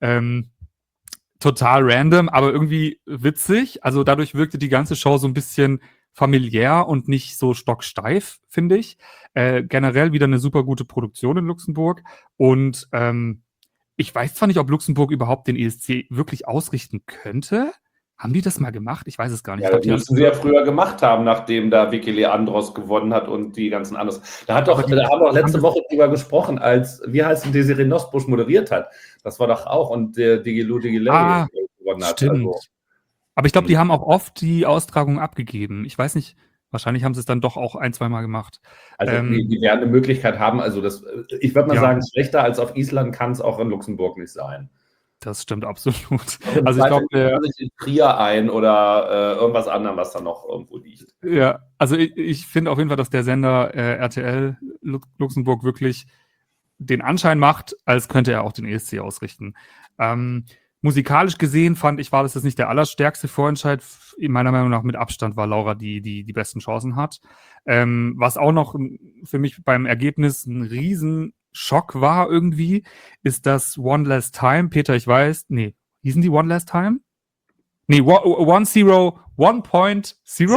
Total random, aber irgendwie witzig. Also dadurch wirkte die ganze Show so ein bisschen familiär und nicht so stocksteif, finde ich. Generell wieder eine super gute Produktion in Luxemburg. Und ich weiß zwar nicht, ob Luxemburg überhaupt den ESC wirklich ausrichten könnte. Haben die das mal gemacht? Ich weiß es gar nicht. Ja, das müssten sie ja früher gemacht haben, nachdem da Vicky Leandros gewonnen hat und die ganzen anderen. Da haben wir doch letzte Woche drüber gesprochen, als, wie heißt denn, Desiree Nosbusch moderiert hat. Das war doch auch, und der Digiloo Digiley gewonnen hat. Stimmt. Also, aber ich glaube, die haben auch oft die Austragung abgegeben. Ich weiß nicht, wahrscheinlich haben sie es dann doch auch 1-2 Mal gemacht. also die werden eine Möglichkeit haben. Also ich würde mal sagen, schlechter als auf Island kann es auch in Luxemburg nicht sein. Das stimmt absolut. Also ich glaube, der sich in Trier ein oder irgendwas anderem, was da noch irgendwo liegt. Ja, also ich finde auf jeden Fall, dass der Sender RTL Luxemburg wirklich den Anschein macht, als könnte er auch den ESC ausrichten. Musikalisch gesehen fand ich, war das jetzt nicht der allerstärkste Vorentscheid. In meiner Meinung nach mit Abstand war Laura, die besten Chancen hat. Was auch noch für mich beim Ergebnis ein Riesenschock war irgendwie, ist das One Last Time. Peter, ich weiß, nee, hießen die One Last Time? Nee, 1.0, 1.0?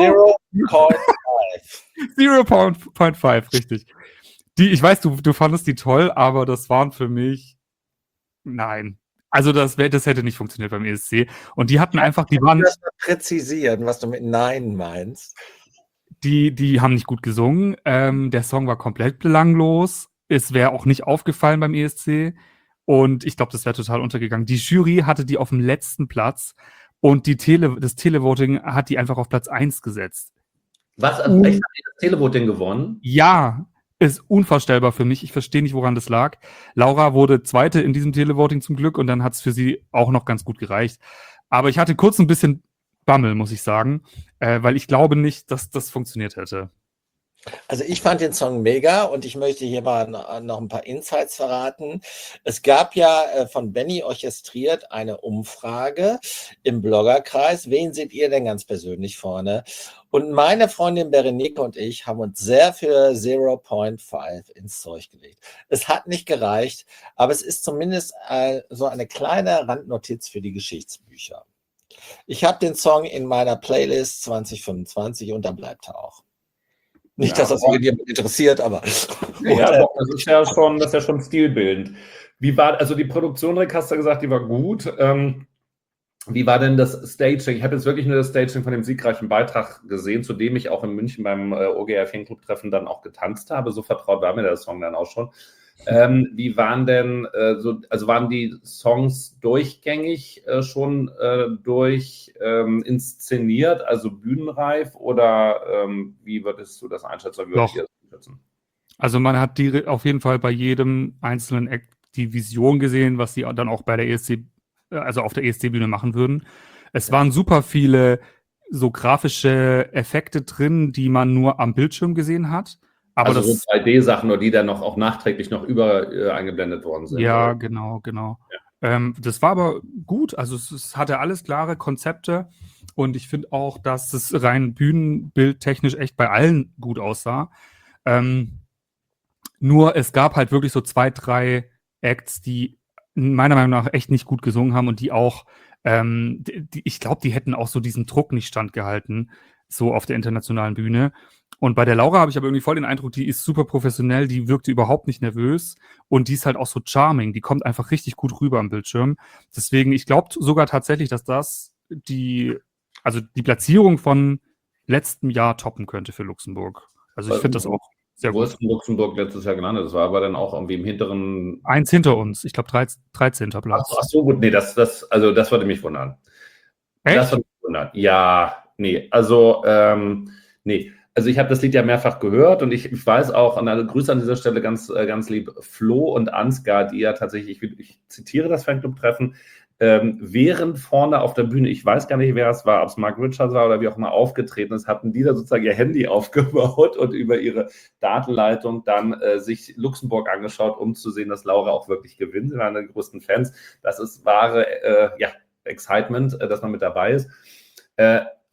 0.5, richtig. Ich weiß, du fandest die toll, aber das waren für mich, nein. Also das hätte nicht funktioniert beim ESC. Und die hatten einfach, die waren... Das mal präzisieren, was du mit Nein meinst. Die haben nicht gut gesungen. Der Song war komplett belanglos. Es wäre auch nicht aufgefallen beim ESC. Und ich glaube, das wäre total untergegangen. Die Jury hatte die auf dem letzten Platz und das Televoting hat die einfach auf Platz 1 gesetzt. Was? Also echt, hat die das Televoting gewonnen? Ja, ist unvorstellbar für mich. Ich verstehe nicht, woran das lag. Laura wurde Zweite in diesem Televoting zum Glück und dann hat es für sie auch noch ganz gut gereicht. Aber ich hatte kurz ein bisschen Bammel, muss ich sagen, weil ich glaube nicht, dass das funktioniert hätte. Also ich fand den Song mega und ich möchte hier mal noch ein paar Insights verraten. Es gab ja von Benny orchestriert eine Umfrage im Bloggerkreis. Wen seht ihr denn ganz persönlich vorne? Und meine Freundin Berenike und ich haben uns sehr für 0.5 ins Zeug gelegt. Es hat nicht gereicht, aber es ist zumindest so eine kleine Randnotiz für die Geschichtsbücher. Ich habe den Song in meiner Playlist 2025 und da bleibt er auch. Nicht, dass das irgendjemand interessiert, aber... Ja, doch, das ist ja schon stilbildend. Wie war, also die Produktion, Rick, hast du gesagt, die war gut. Wie war denn das Staging? Ich habe jetzt wirklich nur das Staging von dem siegreichen Beitrag gesehen, zu dem ich auch in München beim OGR-Fanclub-Treffen dann auch getanzt habe. So vertraut war mir der Song dann auch schon. Wie waren denn also waren die Songs durchgängig schon inszeniert, also bühnenreif, oder wie würdest du das einschätzen? Also man hat auf jeden Fall bei jedem einzelnen Act die Vision gesehen, was sie dann auch bei der ESC, also auf der ESC-Bühne machen würden. Es waren super viele so grafische Effekte drin, die man nur am Bildschirm gesehen hat. Aber also so 3D-Sachen, oder die dann auch nachträglich noch eingeblendet worden sind. Ja, oder? genau. Ja. Das war aber gut. Also es hatte alles klare Konzepte und ich finde auch, dass es rein bühnenbildtechnisch echt bei allen gut aussah. Nur es gab halt wirklich so 2, 3 Acts, die meiner Meinung nach echt nicht gut gesungen haben und die auch, ich glaube, die hätten auch so diesen Druck nicht standgehalten, so auf der internationalen Bühne. Und bei der Laura habe ich aber irgendwie voll den Eindruck, die ist super professionell, die wirkte überhaupt nicht nervös und die ist halt auch so charming, die kommt einfach richtig gut rüber am Bildschirm. Deswegen, ich glaube sogar tatsächlich, dass das die Platzierung von letztem Jahr toppen könnte für Luxemburg. Also ich finde das auch sehr gut. Wo ist Luxemburg letztes Jahr gelandet? Das war aber dann auch irgendwie im hinteren... 1 hinter uns, ich glaube 13. Platz. Ach so, gut, nee, das würde mich wundern. Echt? Das würde mich wundern. Ja, nee, also, nee. Also ich habe das Lied ja mehrfach gehört und ich weiß auch, und eine Grüße an dieser Stelle ganz lieb, Flo und Ansgar, die ja tatsächlich, ich zitiere das Fanclub-Treffen, während vorne auf der Bühne, ich weiß gar nicht, wer es war, ob es Mark Richards war oder wie auch immer aufgetreten ist, hatten die da sozusagen ihr Handy aufgebaut und über ihre Datenleitung dann sich Luxemburg angeschaut, um zu sehen, dass Laura auch wirklich gewinnt. Sie waren die größten Fans. Das ist wahre Excitement, dass man mit dabei ist.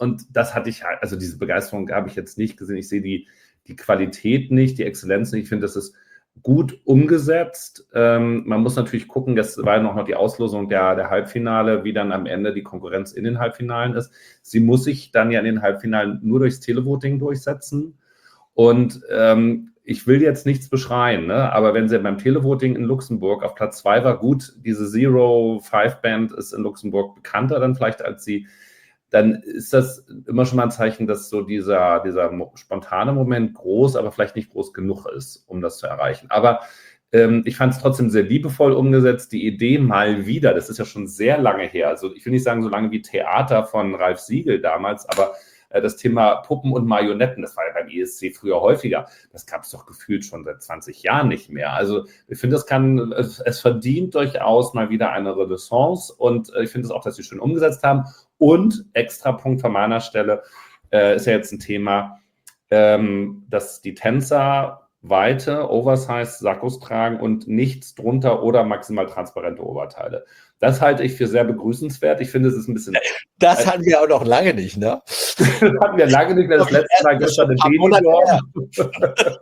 und das hatte ich halt, also diese Begeisterung habe ich jetzt nicht gesehen. Ich sehe die Qualität nicht, die Exzellenz nicht. Ich finde, das ist gut umgesetzt. Man muss natürlich gucken, das war ja noch die Auslosung der Halbfinale, wie dann am Ende die Konkurrenz in den Halbfinalen ist. Sie muss sich dann ja in den Halbfinalen nur durchs Televoting durchsetzen. Und ich will jetzt nichts beschreien, ne? Aber wenn sie beim Televoting in Luxemburg auf Platz 2 war, gut, diese Zero-5-Band ist in Luxemburg bekannter dann vielleicht als sie, dann ist das immer schon mal ein Zeichen, dass so dieser spontane Moment groß, aber vielleicht nicht groß genug ist, um das zu erreichen. Aber ich fand es trotzdem sehr liebevoll umgesetzt. Die Idee mal wieder, das ist ja schon sehr lange her, also ich will nicht sagen so lange wie Theater von Ralf Siegel damals, aber das Thema Puppen und Marionetten, das war ja beim ESC früher häufiger. Das gab es doch gefühlt schon seit 20 Jahren nicht mehr. Also ich finde, es verdient durchaus mal wieder eine Renaissance und ich finde es auch, dass sie schön umgesetzt haben. Und extra Punkt von meiner Stelle ist ja jetzt ein Thema, dass die Tänzer weite, oversized Sakkos tragen und nichts drunter oder maximal transparente Oberteile. Das halte ich für sehr begrüßenswert. Ich finde, es ist ein bisschen... Das hatten wir auch noch lange nicht, ne? Das hatten wir lange nicht mehr. Das letzte Mal gestern eine Baby.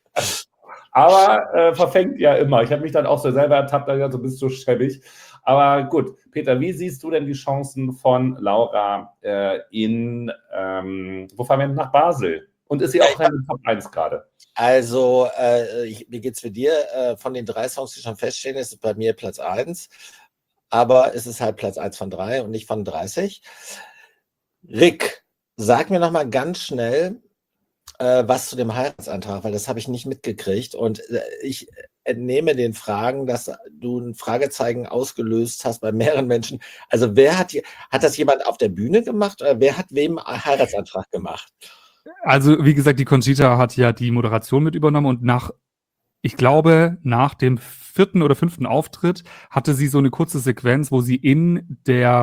Aber verfängt ja immer. Ich habe mich dann auch so selber ertappt, da gesagt, du bist so schäbig. Aber gut, Peter, wie siehst du denn die Chancen von Laura wo fahren wir denn nach Basel? Und ist sie auch in den Top 1 gerade? Also, wie geht's für dir? Von den 3 Songs, die schon feststehen, ist es bei mir Platz 1. Aber es ist halt Platz 1 von 3 und nicht von 30. Rick, sag mir noch mal ganz schnell was zu dem Heiratsantrag, weil das habe ich nicht mitgekriegt. Und ich entnehme den Fragen, dass du ein Fragezeichen ausgelöst hast bei mehreren Menschen. Also hat das jemand auf der Bühne gemacht oder wer hat wem einen Heiratsantrag gemacht? Also, wie gesagt, die Conchita hat ja die Moderation mit übernommen und ich glaube, nach dem 4. oder 5. Auftritt hatte sie so eine kurze Sequenz, wo sie in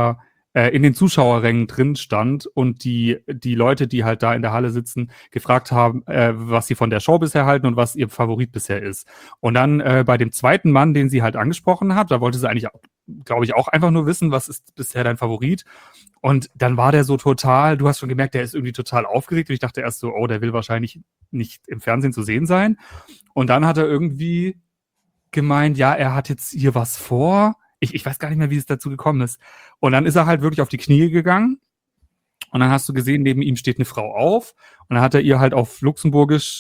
den Zuschauerrängen drin stand und die Leute, die halt da in der Halle sitzen, gefragt haben, was sie von der Show bisher halten und was ihr Favorit bisher ist. Und dann bei dem zweiten Mann, den sie halt angesprochen hat, da wollte sie eigentlich, glaube ich, auch einfach nur wissen, was ist bisher dein Favorit. Und dann war der so total, du hast schon gemerkt, der ist irgendwie total aufgeregt und ich dachte erst so, oh, der will wahrscheinlich nicht im Fernsehen zu sehen sein. Und dann hat er irgendwie gemeint, ja, er hat jetzt hier was vor. Ich weiß gar nicht mehr, wie es dazu gekommen ist. Und dann ist er halt wirklich auf die Knie gegangen. Und dann hast du gesehen, neben ihm steht eine Frau auf. Und dann hat er ihr halt auf Luxemburgisch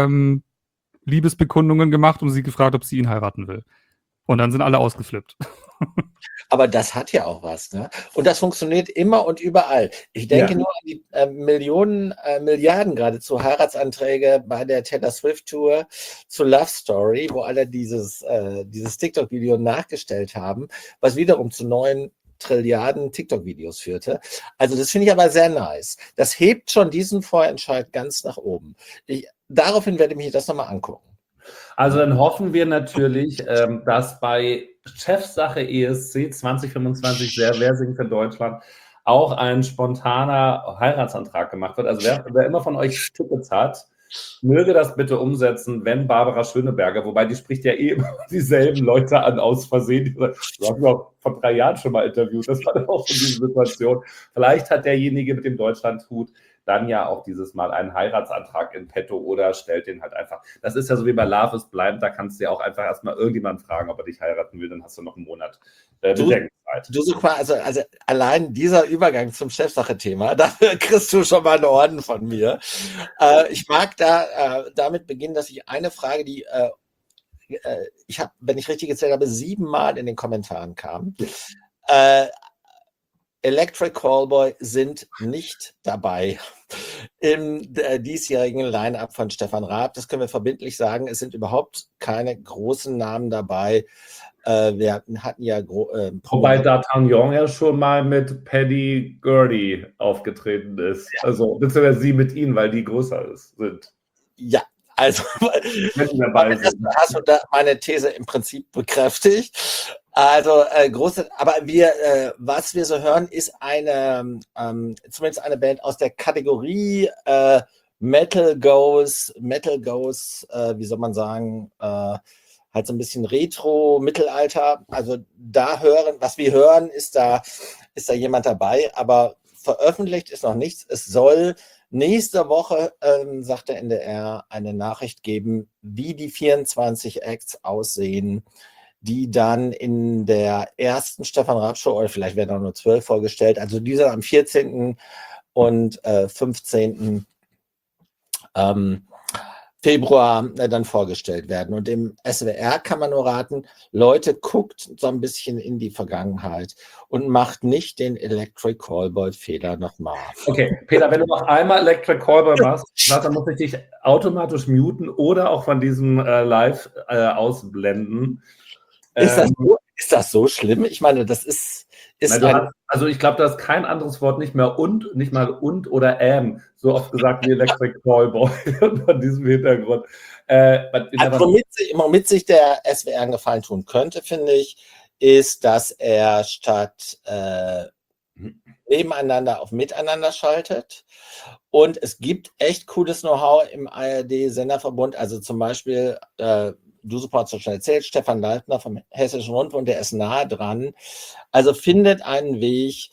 Liebesbekundungen gemacht und sie gefragt, ob sie ihn heiraten will. Und dann sind alle ausgeflippt. Aber das hat ja auch was, ne? Und das funktioniert immer und überall. Ich denke nur an die Milliarden geradezu Heiratsanträge bei der Taylor Swift Tour zu Love Story, wo alle dieses TikTok-Video nachgestellt haben, was wiederum zu 9 Trilliarden TikTok-Videos führte. Also das finde ich aber sehr nice. Das hebt schon diesen Vorentscheid ganz nach oben. Daraufhin werde ich mir das nochmal angucken. Also dann hoffen wir natürlich, dass bei Chefsache ESC 2025 Wer singt für Deutschland auch ein spontaner Heiratsantrag gemacht wird. Also wer immer von euch Tickets hat, möge das bitte umsetzen, wenn Barbara Schöneberger, wobei die spricht ja eh immer dieselben Leute an aus Versehen. Du hast mich auch vor 3 Jahren schon mal interviewt, das war dann auch schon diese Situation. Vielleicht hat derjenige mit dem Deutschlandhut dann ja auch dieses Mal einen Heiratsantrag in petto oder stellt den halt einfach. Das ist ja so wie bei Love is Blind, da kannst du ja auch einfach erstmal irgendjemanden fragen, ob er dich heiraten will, dann hast du noch einen Monat Bedenkzeit. Also allein dieser Übergang zum Chefsache-Thema, dafür kriegst du schon mal einen Orden von mir. Ich mag damit beginnen, dass ich eine Frage, die ich habe, wenn ich richtig gezählt habe, 7 Mal in den Kommentaren kam. Electric Callboy sind nicht dabei im diesjährigen Line-Up von Stefan Raab. Das können wir verbindlich sagen. Es sind überhaupt keine großen Namen dabei. Wir hatten ja... Wobei D'Artagnan ja schon mal mit Paddy Gurdy aufgetreten ist. Ja. Also, beziehungsweise sie mit ihnen, weil die größer sind. Ja, also hast du da meine These im Prinzip bekräftigt. Also aber was wir so hören, ist zumindest eine Band aus der Kategorie Metal Goes, wie soll man sagen, halt so ein bisschen Retro, Mittelalter. Also was wir hören, ist da jemand dabei, aber veröffentlicht ist noch nichts. Es soll nächste Woche, sagt der NDR, eine Nachricht geben, wie die 24 Acts aussehen, die dann in der ersten Stefan Raab Show, oder vielleicht werden auch nur 12 vorgestellt, also die sind am 14. und 15. Februar dann vorgestellt werden. Und im SWR kann man nur raten, Leute, guckt so ein bisschen in die Vergangenheit und macht nicht den Electric Callboy-Fehler nochmal. Okay, Peter, wenn du noch einmal Electric Callboy machst, dann muss ich dich automatisch muten oder auch von diesem Live ausblenden. Ist das so schlimm? Ich meine, das ist Nein, also ich glaube, da ist kein anderes Wort nicht mal oder so oft gesagt wie Electric Callboy von diesem Hintergrund. Womit sich der SWR einen Gefallen tun könnte, finde ich, ist, dass er statt nebeneinander auf miteinander schaltet. Und es gibt echt cooles Know-how im ARD-Senderverbund. Also zum Beispiel, du Support so schnell erzählt, Stefan Leitner vom Hessischen Rundfunk, der ist nah dran. Also findet einen Weg,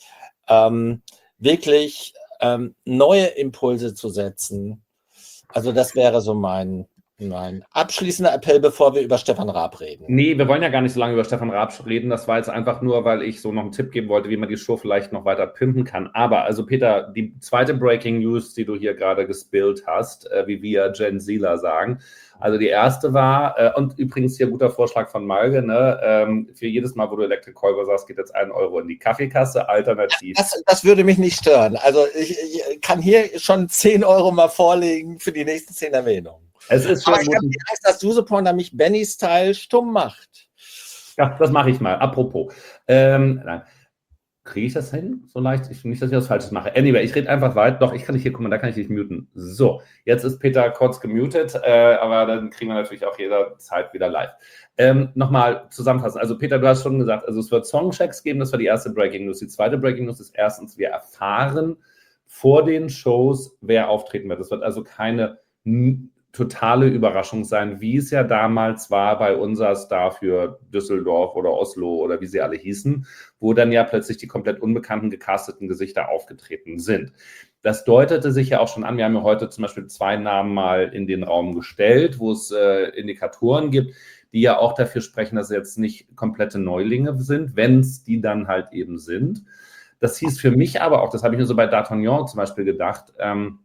wirklich neue Impulse zu setzen. Also das wäre so mein abschließender Appell, bevor wir über Stefan Raab reden. Nee, wir wollen ja gar nicht so lange über Stefan Raab reden. Das war jetzt einfach nur, weil ich so noch einen Tipp geben wollte, wie man die Show vielleicht noch weiter pimpen kann. Aber, also Peter, die zweite Breaking News, die du hier gerade gespillt hast, wie wir Gen Zler sagen. Also die erste war, und übrigens hier guter Vorschlag von Malge, ne, für jedes Mal, wo du Electric Callboy sagst, geht jetzt 1 Euro in die Kaffeekasse, alternativ. Das würde mich nicht stören. Also ich kann hier schon 10 Euro mal vorlegen für die nächsten 10 Erwähnungen. Es ist schon aber ich habe die Angst, dass Dusepon nämlich Benny-Style stumm macht. Ja, das mache ich mal. Apropos. Nein. Kriege ich das hin? So leicht? Nicht, dass ich was Falsches mache. Anyway, ich rede einfach weiter. Doch, ich kann dich hier, guck mal, da kann ich dich muten. So, jetzt ist Peter kurz gemutet, aber dann kriegen wir natürlich auch jederzeit wieder live. Nochmal zusammenfassen. Also Peter, du hast schon gesagt, also es wird Songchecks geben, das war die erste Breaking News. Die zweite Breaking News ist erstens, wir erfahren vor den Shows, wer auftreten wird. Das wird also keine totale Überraschung sein, wie es ja damals war bei unser Star für Düsseldorf oder Oslo oder wie sie alle hießen, wo dann ja plötzlich die komplett unbekannten gecasteten Gesichter aufgetreten sind. Das deutete sich ja auch schon an. Wir haben ja heute zum Beispiel 2 Namen mal in den Raum gestellt, wo es Indikatoren gibt, die ja auch dafür sprechen, dass es jetzt nicht komplette Neulinge sind, wenn es die dann halt eben sind. Das hieß für mich aber auch, das habe ich mir so bei D'Artagnan zum Beispiel gedacht,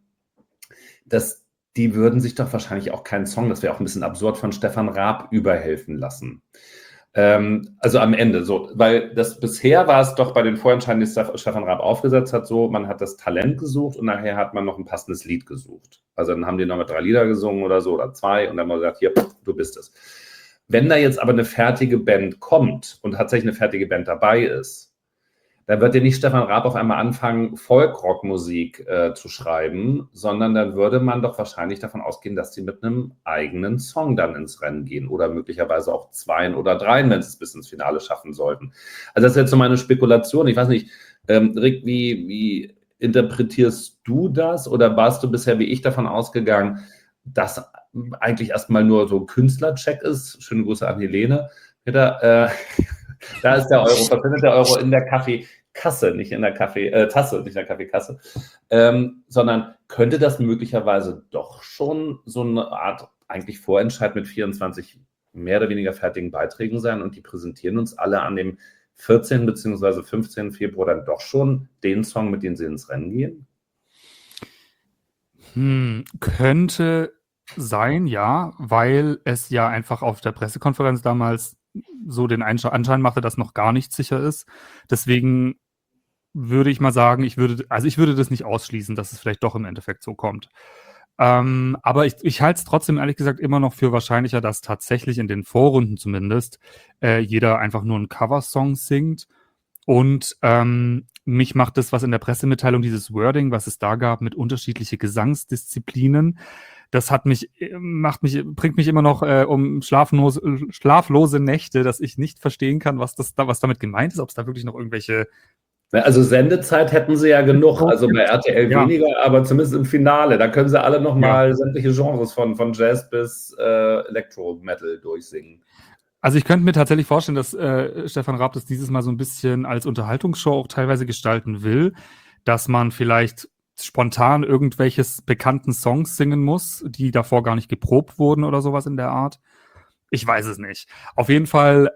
dass die würden sich doch wahrscheinlich auch keinen Song, das wäre auch ein bisschen absurd, von Stefan Raab überhelfen lassen. Also am Ende so, weil das bisher war es doch bei den Vorentscheiden, die Stefan Raab aufgesetzt hat, so, man hat das Talent gesucht und nachher hat man noch ein passendes Lied gesucht. Also dann haben die noch mit 3 Lieder gesungen oder so oder 2 und dann haben wir gesagt, hier, du bist es. Wenn da jetzt aber eine fertige Band kommt und tatsächlich eine fertige Band dabei ist, da wird ja nicht Stefan Raab auf einmal anfangen, Folk-Rock-Musik zu schreiben, sondern dann würde man doch wahrscheinlich davon ausgehen, dass sie mit einem eigenen Song dann ins Rennen gehen oder möglicherweise auch 2 oder 3, wenn sie es bis ins Finale schaffen sollten. Also das ist jetzt so meine Spekulation. Ich weiß nicht, Rick, wie interpretierst du das oder warst du bisher wie ich davon ausgegangen, dass eigentlich erstmal nur so ein Künstlercheck ist? Schöne Grüße an Helene. Peter, da ist der Euro, verfindet der Euro in der Kaffeekasse, nicht in der Tasse, nicht in der Kaffeekasse, sondern könnte das möglicherweise doch schon so eine Art eigentlich Vorentscheid mit 24 mehr oder weniger fertigen Beiträgen sein und die präsentieren uns alle an dem 14. bzw. 15. Februar dann doch schon den Song, mit dem sie ins Rennen gehen? Könnte sein, ja, weil es ja einfach auf der Pressekonferenz damals so den Anschein machte, dass noch gar nicht sicher ist. Deswegen würde ich mal sagen, ich würde das nicht ausschließen, dass es vielleicht doch im Endeffekt so kommt. Aber ich halte es trotzdem ehrlich gesagt immer noch für wahrscheinlicher, dass tatsächlich in den Vorrunden zumindest jeder einfach nur einen Coversong singt. Und mich macht das, was in der Pressemitteilung, dieses Wording, was es da gab, mit unterschiedliche Gesangsdisziplinen, das bringt mich immer noch um schlaflose Nächte, dass ich nicht verstehen kann, was damit gemeint ist, ob es da wirklich noch irgendwelche. Also Sendezeit hätten sie ja genug, also bei RTL weniger, aber zumindest im Finale, da können sie alle nochmal sämtliche Genres von Jazz bis Electro-Metal durchsingen. Also ich könnte mir tatsächlich vorstellen, dass Stefan Raab das dieses Mal so ein bisschen als Unterhaltungsshow auch teilweise gestalten will, dass man vielleicht spontan irgendwelches bekannten Songs singen muss, die davor gar nicht geprobt wurden oder sowas in der Art. Ich weiß es nicht. Auf jeden Fall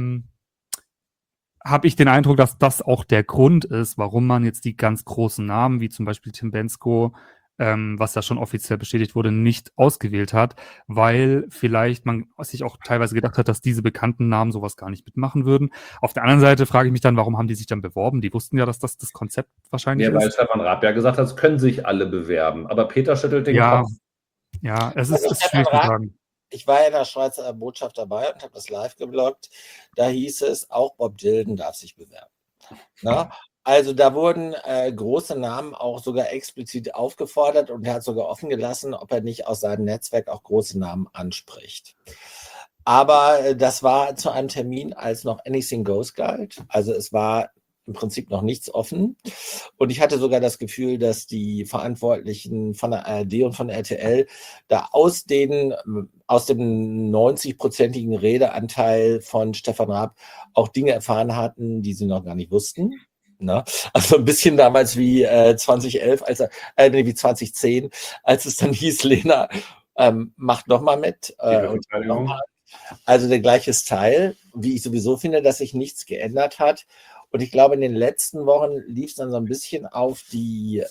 habe ich den Eindruck, dass das auch der Grund ist, warum man jetzt die ganz großen Namen, wie zum Beispiel Tim Bendzko, was ja schon offiziell bestätigt wurde, nicht ausgewählt hat, weil vielleicht man sich auch teilweise gedacht hat, dass diese bekannten Namen sowas gar nicht mitmachen würden. Auf der anderen Seite frage ich mich dann, warum haben die sich dann beworben? Die wussten ja, dass das das Konzept wahrscheinlich Ja, weil ist. Stefan Raab ja gesagt hat, es können sich alle bewerben. Aber Peter schüttelt den Ja, Kopf. ja, es Also ist Stefan schwierig zu Raab, sagen. ich war ja in der Schweizer Botschaft dabei und habe das live gebloggt. Da hieß es, auch Bob Dylan darf sich bewerben. Na? Also da wurden große Namen auch sogar explizit aufgefordert und er hat sogar offen gelassen, ob er nicht aus seinem Netzwerk auch große Namen anspricht. Aber das war zu einem Termin, als noch Anything Goes galt. Also es war im Prinzip noch nichts offen. Und ich hatte sogar das Gefühl, dass die Verantwortlichen von der ARD und von der RTL da aus dem 90-prozentigen Redeanteil von Stefan Raab auch Dinge erfahren hatten, die sie noch gar nicht wussten. Ne? Also ein bisschen damals wie 2011, wie 2010, als es dann hieß, Lena, macht nochmal mit. Also der gleiche Style, wie ich sowieso finde, dass sich nichts geändert hat. Und ich glaube, in den letzten Wochen lief es dann so ein bisschen auf die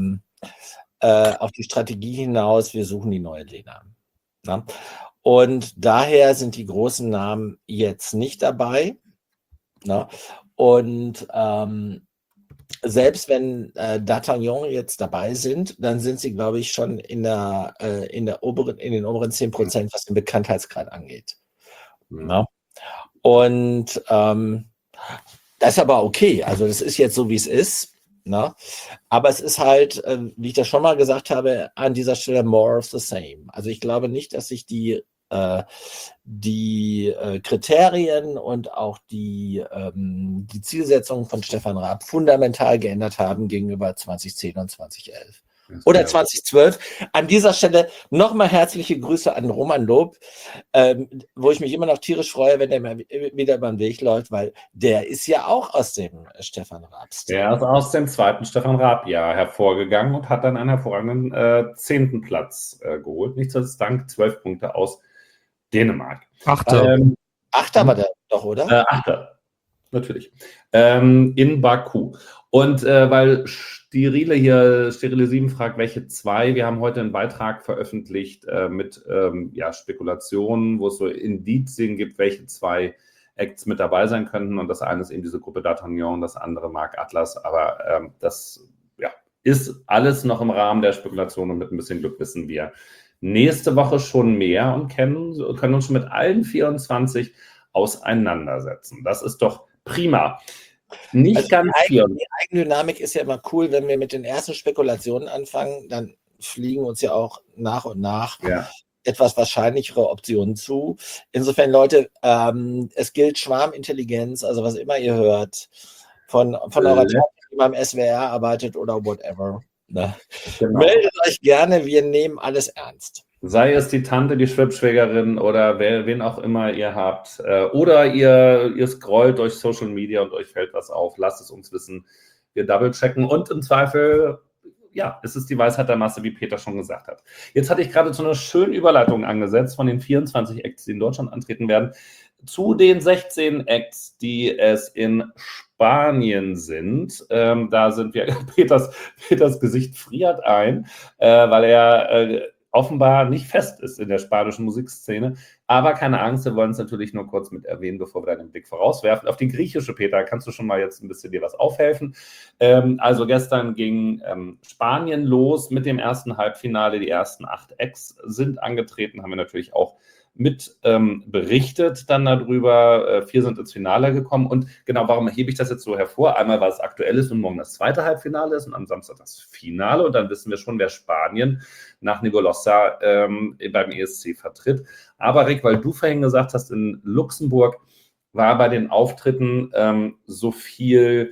Strategie hinaus, wir suchen die neue Lena. Na? Und daher sind die großen Namen jetzt nicht dabei. Na? Und selbst wenn D'Artagnan jetzt dabei sind, dann sind sie, glaube ich, schon in den oberen 10%, was den Bekanntheitsgrad angeht. Ja. Und das ist aber okay. Also das ist jetzt so, wie es ist. Na? Aber es ist halt, wie ich das schon mal gesagt habe, an dieser Stelle more of the same. Also ich glaube nicht, dass sich die Kriterien und auch die Zielsetzungen von Stefan Raab fundamental geändert haben gegenüber 2010 und 2011. Oder 2012. An dieser Stelle nochmal herzliche Grüße an Roman Lob, wo ich mich immer noch tierisch freue, wenn der wieder über den Weg läuft, weil der ist ja auch aus dem Stefan Raab-Stil. Der ist aus dem zweiten Stefan Raab-Jahr hervorgegangen und hat dann einen hervorragenden 10. Platz geholt. Nicht zuletzt dank 12 Punkte aus Dänemark. Achter war der doch, oder? Achter, natürlich. In Baku. Und weil Sterile 7 fragt, welche 2? Wir haben heute einen Beitrag veröffentlicht mit Spekulationen, wo es so Indizien gibt, welche 2 Acts mit dabei sein könnten. Und das eine ist eben diese Gruppe D'Artagnan, das andere Mark Atlas. Aber das ist alles noch im Rahmen der Spekulation und mit ein bisschen Glück wissen wir nächste Woche schon mehr und können uns schon mit allen 24 auseinandersetzen. Das ist doch prima. Nicht ganz die Eigendynamik ist ja immer cool, wenn wir mit den ersten Spekulationen anfangen, dann fliegen uns ja auch nach und nach etwas wahrscheinlichere Optionen zu. Insofern, Leute, es gilt Schwarmintelligenz, also was immer ihr hört, von eurer Tochter, die beim SWR arbeitet oder whatever. Ne? Genau. Meldet euch gerne, wir nehmen alles ernst. Sei es die Tante, die Schwibschwägerin oder wen auch immer ihr habt. Oder ihr scrollt durch Social Media und euch fällt was auf. Lasst es uns wissen. Wir double-checken und im Zweifel, es ist die Weisheit der Masse, wie Peter schon gesagt hat. Jetzt hatte ich gerade so eine schöne Überleitung angesetzt von den 24 Acts, die in Deutschland antreten werden, zu den 16 Acts, die es in Spanien sind. Da sind wir, Peters Gesicht friert ein, weil er offenbar nicht fest ist in der spanischen Musikszene. Aber keine Angst, wir wollen es natürlich nur kurz mit erwähnen, bevor wir dann den Blick vorauswerfen. Auf die griechische, Peter, kannst du schon mal jetzt ein bisschen dir was aufhelfen. Also gestern ging Spanien los mit dem ersten Halbfinale. Die ersten 8 Acts sind angetreten, haben wir natürlich auch mit berichtet dann darüber. 4 sind ins Finale gekommen. Und genau, warum hebe ich das jetzt so hervor? Einmal, weil es aktuell ist und morgen das zweite Halbfinale ist und am Samstag das Finale. Und dann wissen wir schon, wer Spanien nach Nigolossa beim ESC vertritt. Aber Rick, weil du vorhin gesagt hast, in Luxemburg war bei den Auftritten so viel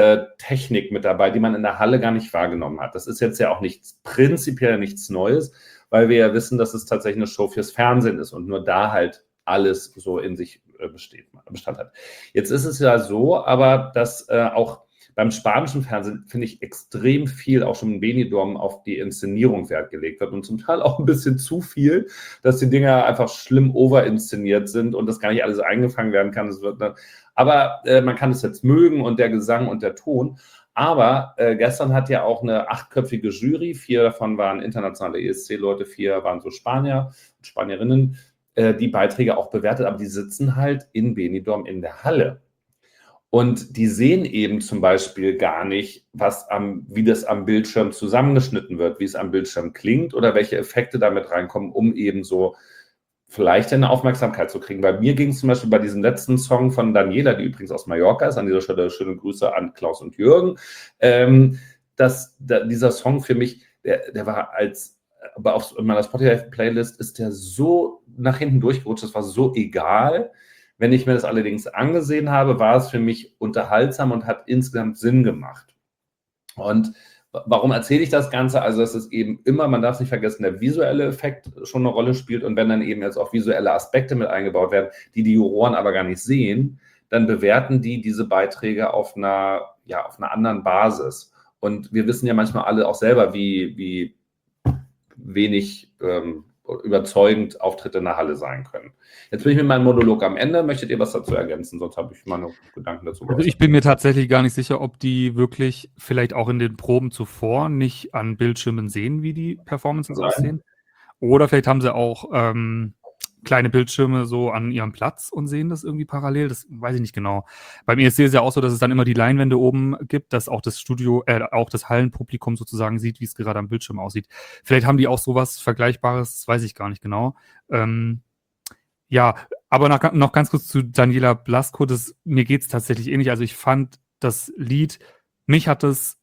Technik mit dabei, die man in der Halle gar nicht wahrgenommen hat. Das ist jetzt ja auch prinzipiell nichts Neues, weil wir ja wissen, dass es tatsächlich eine Show fürs Fernsehen ist und nur da halt alles so in sich Bestand hat. Jetzt ist es ja so, aber dass auch beim spanischen Fernsehen, finde ich, extrem viel, auch schon in Benidorm, auf die Inszenierung Wert gelegt wird und zum Teil auch ein bisschen zu viel, dass die Dinger einfach schlimm overinszeniert sind und das gar nicht alles eingefangen werden kann. Aber man kann es jetzt mögen und der Gesang und der Ton. Aber gestern hat ja auch eine 8-köpfige Jury, 4 davon waren internationale ESC-Leute, 4 waren so Spanier und Spanierinnen, die Beiträge auch bewertet, aber die sitzen halt in Benidorm in der Halle. Und die sehen eben zum Beispiel gar nicht, wie das am Bildschirm zusammengeschnitten wird, wie es am Bildschirm klingt oder welche Effekte damit reinkommen, um eben so vielleicht eine Aufmerksamkeit zu kriegen. Bei mir ging es zum Beispiel bei diesem letzten Song von Daniela, die übrigens aus Mallorca ist, an dieser Stelle schöne Grüße an Klaus und Jürgen, dieser Song für mich, der war aber auf meiner Spotify-Playlist ist der so nach hinten durchgerutscht, das war so egal. Wenn ich mir das allerdings angesehen habe, war es für mich unterhaltsam und hat insgesamt Sinn gemacht. Und warum erzähle ich das Ganze? Also, es ist eben immer, man darf es nicht vergessen, der visuelle Effekt schon eine Rolle spielt. Und wenn dann eben jetzt auch visuelle Aspekte mit eingebaut werden, die Juroren aber gar nicht sehen, dann bewerten die diese Beiträge auf einer anderen Basis. Und wir wissen ja manchmal alle auch selber, wie wenig überzeugend Auftritte in der Halle sein können. Jetzt bin ich mit meinem Monolog am Ende. Möchtet ihr was dazu ergänzen? Sonst habe ich meine Gedanken dazu. Also ich bin mir tatsächlich gar nicht sicher, ob die wirklich vielleicht auch in den Proben zuvor nicht an Bildschirmen sehen, wie die Performances aussehen. Oder vielleicht haben sie auch kleine Bildschirme so an ihrem Platz und sehen das irgendwie parallel. Das weiß ich nicht genau. Beim ESC ist ja auch so, dass es dann immer die Leinwände oben gibt, dass auch das auch das Hallenpublikum sozusagen sieht, wie es gerade am Bildschirm aussieht. Vielleicht haben die auch sowas Vergleichbares, das weiß ich gar nicht genau. Ja, aber noch ganz kurz zu Daniela Blasco, mir geht es tatsächlich ähnlich. Also ich fand das Lied, mich hat es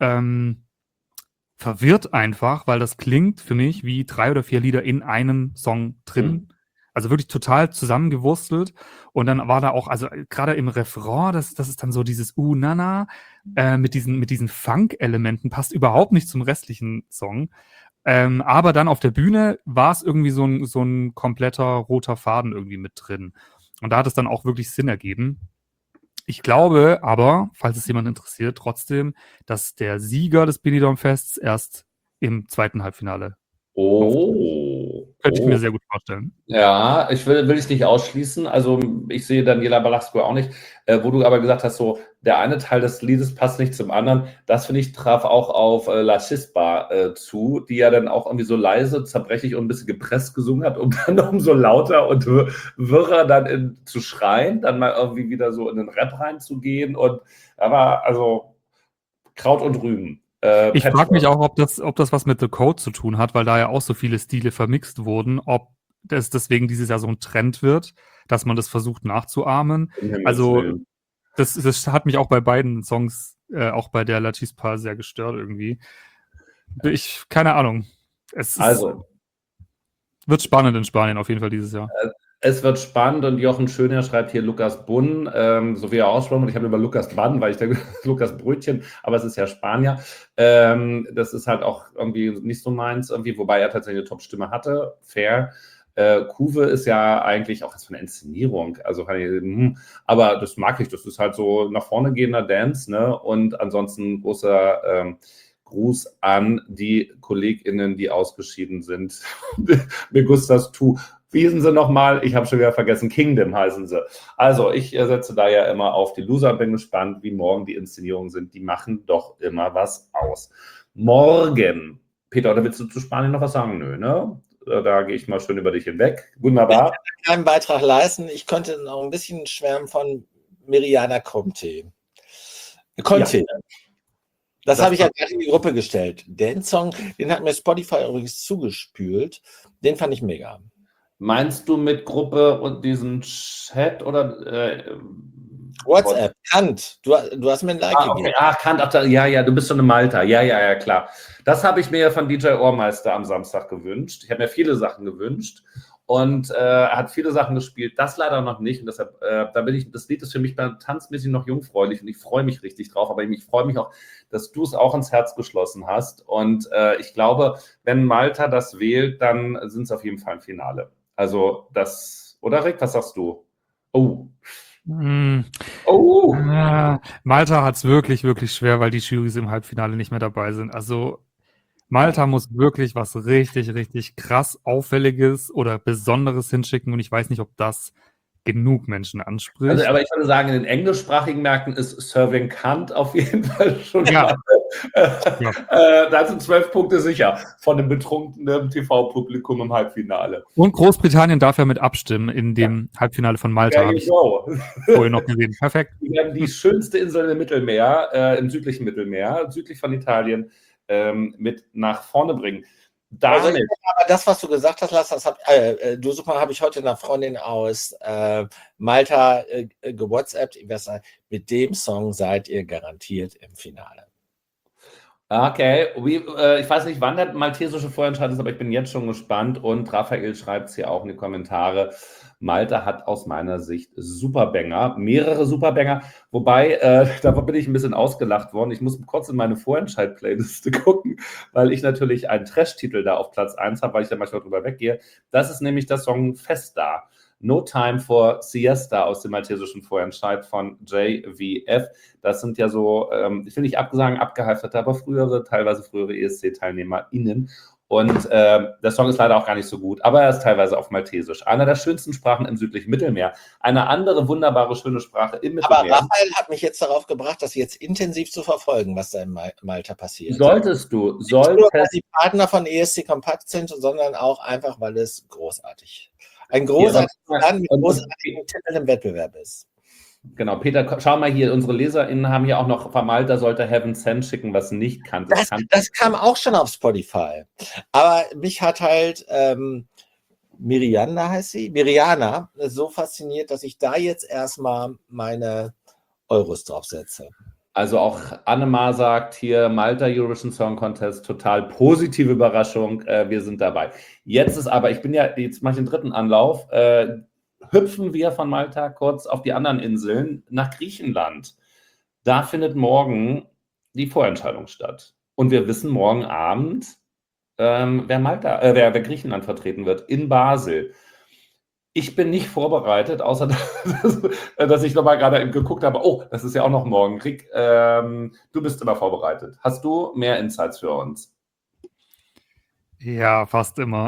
verwirrt einfach, weil das klingt für mich wie 3 oder 4 Lieder in einem Song drin. Also wirklich total zusammengewurstelt. Und dann war da auch, also gerade im Refrain, das ist dann so dieses Nana mit diesen Funk-Elementen, passt überhaupt nicht zum restlichen Song. Aber dann auf der Bühne war es irgendwie so ein kompletter roter Faden irgendwie mit drin. Und da hat es dann auch wirklich Sinn ergeben. Ich glaube aber, falls es jemand interessiert, trotzdem, dass der Sieger des Benidorm-Fests erst im zweiten Halbfinale. Könnte ich mir sehr gut vorstellen. Ja, will ich nicht ausschließen. Also ich sehe Daniela Blasco auch nicht. Wo du aber gesagt hast, so der eine Teil des Liedes passt nicht zum anderen. Das, finde ich, traf auch auf La Chispa zu, die ja dann auch irgendwie so leise, zerbrechlich und ein bisschen gepresst gesungen hat, um dann umso lauter und wirrer dann zu schreien, dann mal irgendwie wieder so in den Rap reinzugehen. Und da war also Kraut und Rüben. Ich frage mich auch, ob das was mit The Code zu tun hat, weil da ja auch so viele Stile vermixt wurden, ob das deswegen dieses Jahr so ein Trend wird, dass man das versucht nachzuahmen. Also das hat mich auch bei beiden Songs, auch bei der La Chispa, sehr gestört irgendwie. Keine Ahnung. Wird spannend in Spanien auf jeden Fall dieses Jahr. Es wird spannend und Jochen Schöner schreibt hier Lukas Bunn, so wie er ausspricht. Ich habe über Lukas Bann, weil ich denke, Lukas Brötchen, aber es ist ja Spanier. Das ist halt auch irgendwie nicht so meins, wobei er tatsächlich eine Top-Stimme hatte. Fair. Kuve ist ja eigentlich auch jetzt von der Inszenierung, also aber das mag ich. Das ist halt so nach vorne gehender Dance, ne? Und ansonsten großer Gruß an die KollegInnen, die ausgeschieden sind. Mir gustas tu. Wie hießen sie nochmal? Ich habe schon wieder vergessen. Kingdom heißen sie. Also, ich setze da ja immer auf die Loser. Bin gespannt, wie morgen die Inszenierungen sind. Die machen doch immer was aus. Morgen. Peter, oder willst du zu Spanien noch was sagen? Nö, ne? Da gehe ich mal schön über dich hinweg. Wunderbar. Ich kann keinen Beitrag leisten. Ich könnte noch ein bisschen schwärmen von Miriana Conte. Ja. Das habe ich ja gerade in die Gruppe gestellt. Den Song, den hat mir Spotify übrigens zugespült. Den fand ich mega. Meinst du mit Gruppe und diesen Chat oder WhatsApp, Kant. Du hast mir ein Like gegeben. Okay. Kant, ja, du bist schon in Malta. Ja, klar. Das habe ich mir von DJ Ohrmeister am Samstag gewünscht. Ich habe mir viele Sachen gewünscht und er hat viele Sachen gespielt. Das leider noch nicht. Und deshalb, das Lied ist für mich tanzmäßig noch jungfräulich und ich freue mich richtig drauf. Aber ich freue mich auch, dass du es auch ins Herz geschlossen hast. Und ich glaube, wenn Malta das wählt, dann sind es auf jeden Fall im Finale. Also das, oder Rick, was sagst du? Oh, Oh! Malta hat es wirklich, wirklich schwer, weil die Jurys im Halbfinale nicht mehr dabei sind. Also Malta muss wirklich was richtig, richtig krass Auffälliges oder Besonderes hinschicken und ich weiß nicht, ob das genug Menschen anspricht. Also, aber ich würde sagen, in den englischsprachigen Märkten ist Serving Kant auf jeden Fall schon Ja. mal. Da sind 12 Punkte sicher von dem betrunkenen TV-Publikum im Halbfinale. Und Großbritannien darf ja mit abstimmen in dem Halbfinale von Malta, There habe you ich go. vorhin noch gesehen. Perfekt. Die werden die schönste Insel im Mittelmeer, im südlichen Mittelmeer, südlich von Italien, mit nach vorne bringen. Also Damit, aber das, was du gesagt hast, Lars, das habe ich heute einer Freundin aus Malta gewhatsappt. Mit dem Song seid ihr garantiert im Finale. okay, ich weiß nicht, wann der maltesische Vorentscheid ist, aber ich bin jetzt schon gespannt und Raphael schreibt es hier auch in die Kommentare. Malta hat aus meiner Sicht Superbanger, mehrere Superbanger, wobei, da bin ich ein bisschen ausgelacht worden. Ich muss kurz in meine Vorentscheid-Playliste gucken, weil ich natürlich einen Trash-Titel da auf Platz 1 habe, weil ich da manchmal drüber weggehe. Das ist nämlich der Song Festa. No Time for Siesta aus dem maltesischen Vorentscheid von JVF. Das sind ja so, ich will nicht abgesagen, abgehalfterte, aber teilweise frühere ESC-TeilnehmerInnen. Und der Song ist leider auch gar nicht so gut, aber er ist teilweise auf Maltesisch. Einer der schönsten Sprachen im südlichen Mittelmeer. Eine andere wunderbare, schöne Sprache im Mittelmeer. Aber Raphael hat mich jetzt darauf gebracht, das jetzt intensiv zu verfolgen, was da in Malta passiert. Solltest du. Nicht nur, weil die Partner von ESC Kompakt sind, sondern auch einfach, weil es großartig ein großartiges Land mit großartigen Titeln im Wettbewerb ist. Genau, Peter, schau mal hier, unsere LeserInnen haben ja auch noch vermalt, da sollte Heaven Sent schicken, was nicht kann. Das kam auch schon auf Spotify. Aber mich hat halt Miriana so fasziniert, dass ich da jetzt erstmal meine Euros draufsetze. Also auch Annemar sagt hier, Malta Eurovision Song Contest, total positive Überraschung, wir sind dabei. Jetzt mache ich den dritten Anlauf, hüpfen wir von Malta kurz auf die anderen Inseln nach Griechenland. Da findet morgen die Vorentscheidung statt. Und wir wissen morgen Abend, wer Griechenland vertreten wird, in Basel. Ich bin nicht vorbereitet, außer dass ich nochmal gerade geguckt habe, oh, das ist ja auch noch morgen. Rick, du bist immer vorbereitet. Hast du mehr Insights für uns? Ja, fast immer.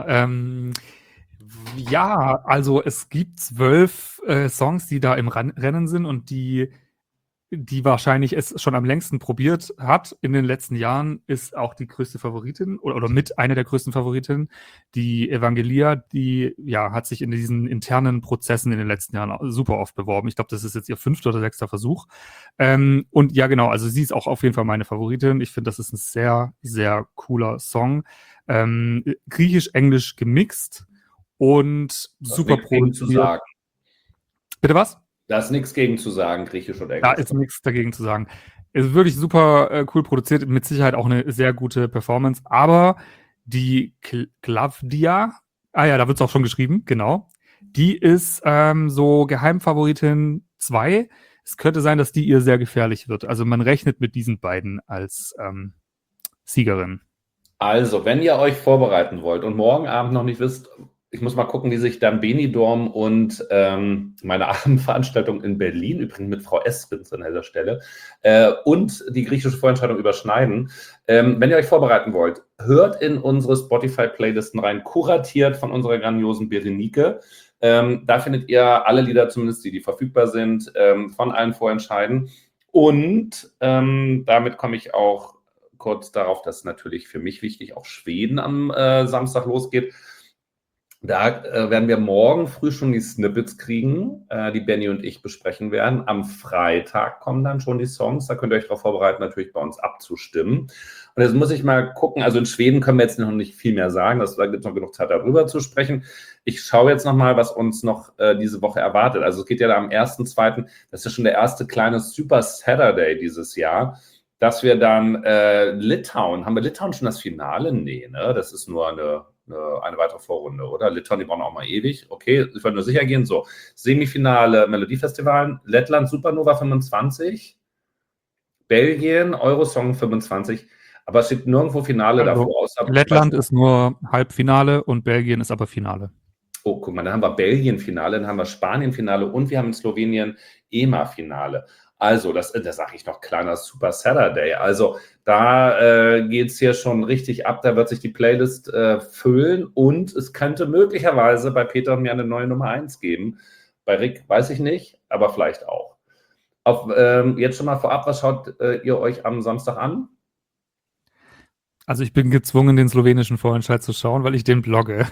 Ja, also es gibt 12 Songs, die da im Rennen sind und die wahrscheinlich es schon am längsten probiert hat in den letzten Jahren, ist auch die größte Favoritin oder mit einer der größten Favoritinnen, die Evangelia, die hat sich in diesen internen Prozessen in den letzten Jahren super oft beworben. Ich glaube, das ist jetzt ihr 5. oder 6. Versuch. Und ja, genau, also sie ist auch auf jeden Fall meine Favoritin. Ich finde, das ist ein sehr, sehr cooler Song. Griechisch-Englisch gemixt und super produziert. Bitte was? Da ist nichts gegen zu sagen, Griechisch und Englisch. Da ist nichts dagegen zu sagen. Es ist wirklich super cool produziert, mit Sicherheit auch eine sehr gute Performance, aber die Klavdia, da wird es auch schon geschrieben, genau, die ist so Geheimfavoritin 2. Es könnte sein, dass die ihr sehr gefährlich wird. Also man rechnet mit diesen beiden als Siegerin. Also, wenn ihr euch vorbereiten wollt und morgen Abend noch nicht wisst, ich muss mal gucken, wie sich dann Benidorm und meine Abendveranstaltung in Berlin, übrigens mit Frau Esrins an dieser Stelle, und die griechische Vorentscheidung überschneiden. Wenn ihr euch vorbereiten wollt, hört in unsere Spotify-Playlisten rein, kuratiert von unserer grandiosen Berenike. Da findet ihr alle Lieder, zumindest die verfügbar sind, von allen Vorentscheiden. Und damit komme ich auch kurz darauf, dass natürlich für mich wichtig auch Schweden am Samstag losgeht. Da werden wir morgen früh schon die Snippets kriegen, die Benny und ich besprechen werden. Am Freitag kommen dann schon die Songs. Da könnt ihr euch darauf vorbereiten, natürlich bei uns abzustimmen. Und jetzt muss ich mal gucken, also in Schweden können wir jetzt noch nicht viel mehr sagen. Da gibt es noch genug Zeit, darüber zu sprechen. Ich schaue jetzt nochmal, was uns noch diese Woche erwartet. Also es geht ja da am 1.2., das ist ja schon der erste kleine Super Saturday dieses Jahr, dass wir dann Litauen, haben wir Litauen schon das Finale? Nee, ne? Das ist nur eine weitere Vorrunde, oder? Litauen, die brauchen auch mal ewig. Okay, ich wollte nur sicher gehen. So, Semifinale Melodiefestivalen, Lettland Supernova 25, Belgien Eurosong 25, aber es steht nirgendwo Finale davor aus. Lettland ist nur Halbfinale und Belgien ist aber Finale. Oh, guck mal, dann haben wir Belgien-Finale, dann haben wir Spanien-Finale und wir haben in Slowenien EMA-Finale. Also, das sage ich noch, kleiner Super Saturday. Also, da geht es hier schon richtig ab. Da wird sich die Playlist füllen und es könnte möglicherweise bei Peter und mir eine neue Nummer 1 geben. Bei Rick weiß ich nicht, aber vielleicht auch. Jetzt schon mal vorab, was schaut ihr euch am Samstag an? Also ich bin gezwungen, den slowenischen Vorentscheid zu schauen, weil ich den blogge.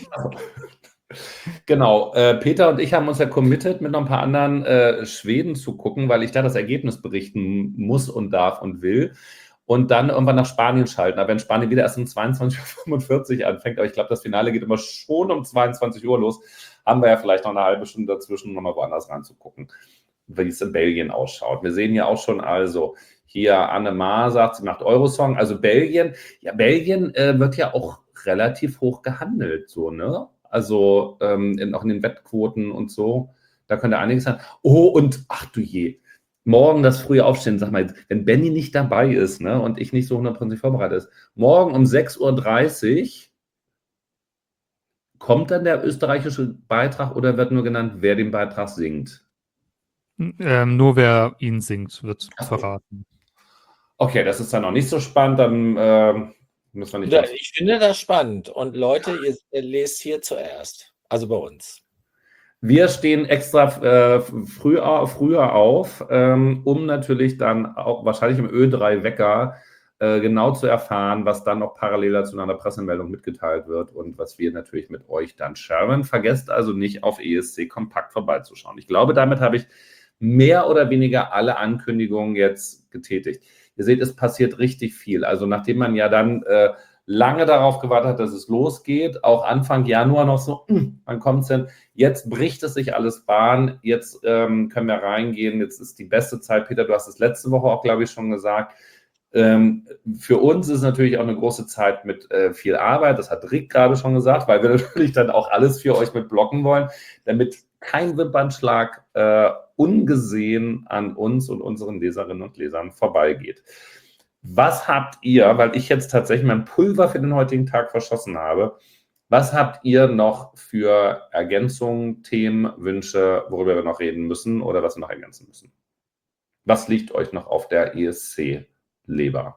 Genau, Peter und ich haben uns ja committed, mit noch ein paar anderen Schweden zu gucken, weil ich da das Ergebnis berichten muss und darf und will. Und dann irgendwann nach Spanien schalten. Aber wenn Spanien wieder erst um 22:45 Uhr anfängt, aber ich glaube, das Finale geht immer schon um 22 Uhr los, haben wir ja vielleicht noch eine halbe Stunde dazwischen, um nochmal woanders reinzugucken, wie es in Belgien ausschaut. Wir sehen ja auch schon also, hier Annemar sagt, sie macht Eurosong. Also Belgien, ja, Belgien wird ja auch relativ hoch gehandelt, so, ne? Also auch in den Wettquoten und so. Da könnte einiges sein. Oh, und ach du je, morgen das frühe Aufstehen, sag mal, wenn Benny nicht dabei ist, ne, und ich nicht so 100% vorbereitet ist, morgen um 6:30 Uhr kommt dann der österreichische Beitrag oder wird nur genannt, wer den Beitrag singt? Nur wer ihn singt, wird verraten. Okay, das ist dann noch nicht so spannend, dann müssen wir nicht. Ja, ich finde das spannend. Und Leute, ihr lest hier zuerst. Also bei uns. Wir stehen extra früher auf, um natürlich dann auch wahrscheinlich im Ö3-Wecker genau zu erfahren, was dann noch parallel dazu in einer Pressemeldung mitgeteilt wird und was wir natürlich mit euch dann sharen. Vergesst also nicht, auf ESC Kompakt vorbeizuschauen. Ich glaube, damit habe ich mehr oder weniger alle Ankündigungen jetzt getätigt. Ihr seht, es passiert richtig viel. Also nachdem man ja dann lange darauf gewartet hat, dass es losgeht, auch Anfang Januar noch so, wann kommt es denn? Jetzt bricht es sich alles Bahn, jetzt können wir reingehen, jetzt ist die beste Zeit. Peter, du hast es letzte Woche auch, glaube ich, schon gesagt. Für uns ist natürlich auch eine große Zeit mit viel Arbeit, das hat Rick gerade schon gesagt, weil wir natürlich dann auch alles für euch mit blocken wollen, damit kein Wimpernschlag ungesehen an uns und unseren Leserinnen und Lesern vorbeigeht. Was habt ihr, weil ich jetzt tatsächlich mein Pulver für den heutigen Tag verschossen habe, was habt ihr noch für Ergänzungen, Themen, Wünsche, worüber wir noch reden müssen oder was wir noch ergänzen müssen? Was liegt euch noch auf der ESC-Leber?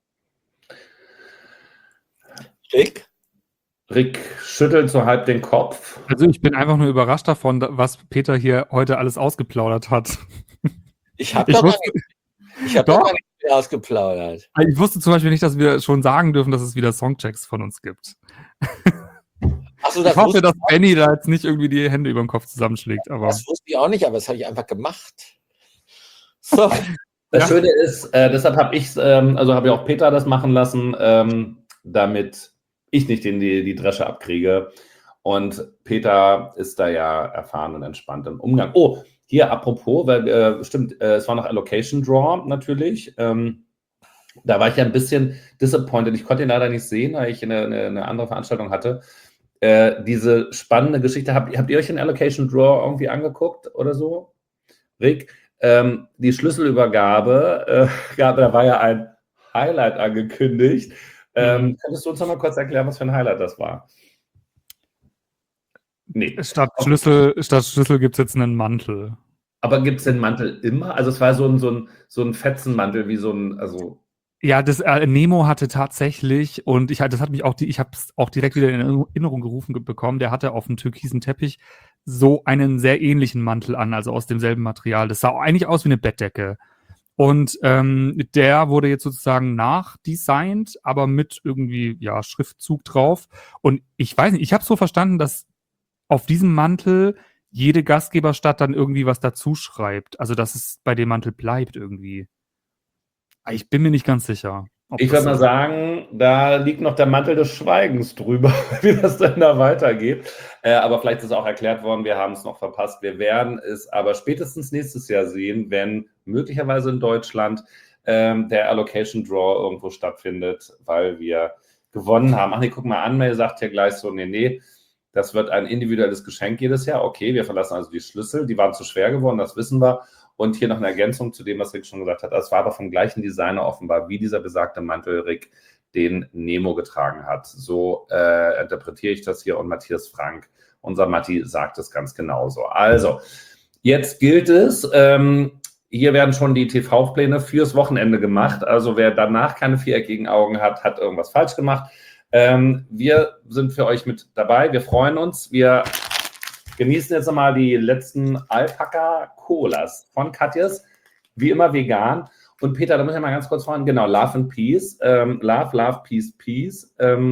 Rick schüttelt so halb den Kopf. Also ich bin einfach nur überrascht davon, was Peter hier heute alles ausgeplaudert hat. Ich habe doch gar nicht ausgeplaudert. Ich wusste zum Beispiel nicht, dass wir schon sagen dürfen, dass es wieder Songchecks von uns gibt. So, ich hoffe, dass Benny da jetzt nicht irgendwie die Hände über den Kopf zusammenschlägt. Aber das wusste ich auch nicht, aber das habe ich einfach gemacht. So. Das Schöne ist, deshalb habe ich habe ich auch Peter das machen lassen, damit ich nicht die Dresche abkriege. Und Peter ist da ja erfahren und entspannt im Umgang. Oh, hier apropos, weil stimmt, es war noch Allocation Draw natürlich. Da war ich ja ein bisschen disappointed. Ich konnte ihn leider nicht sehen, weil ich eine andere Veranstaltung hatte. Diese spannende Geschichte, habt ihr euch den Allocation Draw irgendwie angeguckt oder so? Rick, die Schlüsselübergabe, da war ja ein Highlight angekündigt. Könntest du uns noch mal kurz erklären, was für ein Highlight das war? Nee. Statt Schlüssel gibt es jetzt einen Mantel. Aber gibt es den Mantel immer? Also es war so ein Fetzenmantel, wie so ein, also... Ja, das Nemo hatte tatsächlich, und ich habe es auch direkt wieder in Erinnerung gerufen bekommen, der hatte auf dem türkisen Teppich so einen sehr ähnlichen Mantel an, also aus demselben Material. Das sah eigentlich aus wie eine Bettdecke. Und der wurde jetzt sozusagen nachdesignt, aber mit irgendwie, ja, Schriftzug drauf. Und ich weiß nicht, ich habe so verstanden, dass auf diesem Mantel jede Gastgeberstadt dann irgendwie was dazu schreibt. Also, dass es bei dem Mantel bleibt irgendwie. Ich bin mir nicht ganz sicher. Ich würde mal sagen, da liegt noch der Mantel des Schweigens drüber, wie das denn da weitergeht. Aber vielleicht ist es auch erklärt worden, wir haben es noch verpasst. Wir werden es aber spätestens nächstes Jahr sehen, wenn möglicherweise in Deutschland der Allocation Draw irgendwo stattfindet, weil wir gewonnen haben. Ach nee, guck mal an, mir sagt ja gleich so, nee, das wird ein individuelles Geschenk jedes Jahr. Okay, wir verlassen also die Schlüssel, die waren zu schwer geworden, das wissen wir. Und hier noch eine Ergänzung zu dem, was Rick schon gesagt hat. Es war aber vom gleichen Designer offenbar, wie dieser besagte Mantel Rick den Nemo getragen hat. So interpretiere ich das hier und Matthias Frank Unser Matti sagt es ganz genauso. Also, jetzt gilt es, hier werden schon die TV-Pläne fürs Wochenende gemacht. Also wer danach keine viereckigen Augen hat, hat irgendwas falsch gemacht. Wir sind für euch mit dabei. Wir freuen uns. Wir genießen jetzt nochmal die letzten Alpaka-Colas von Katjes. Wie immer vegan. Und Peter, da muss ich mal ganz kurz fragen. Genau, Love and Peace. Love, Peace, Peace.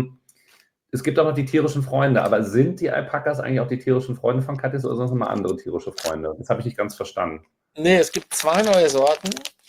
Es gibt auch noch die tierischen Freunde. Aber sind die Alpakas eigentlich auch die tierischen Freunde von Katjes oder sind es nochmal andere tierische Freunde? Das habe ich nicht ganz verstanden. Nee, es gibt 2 neue Sorten.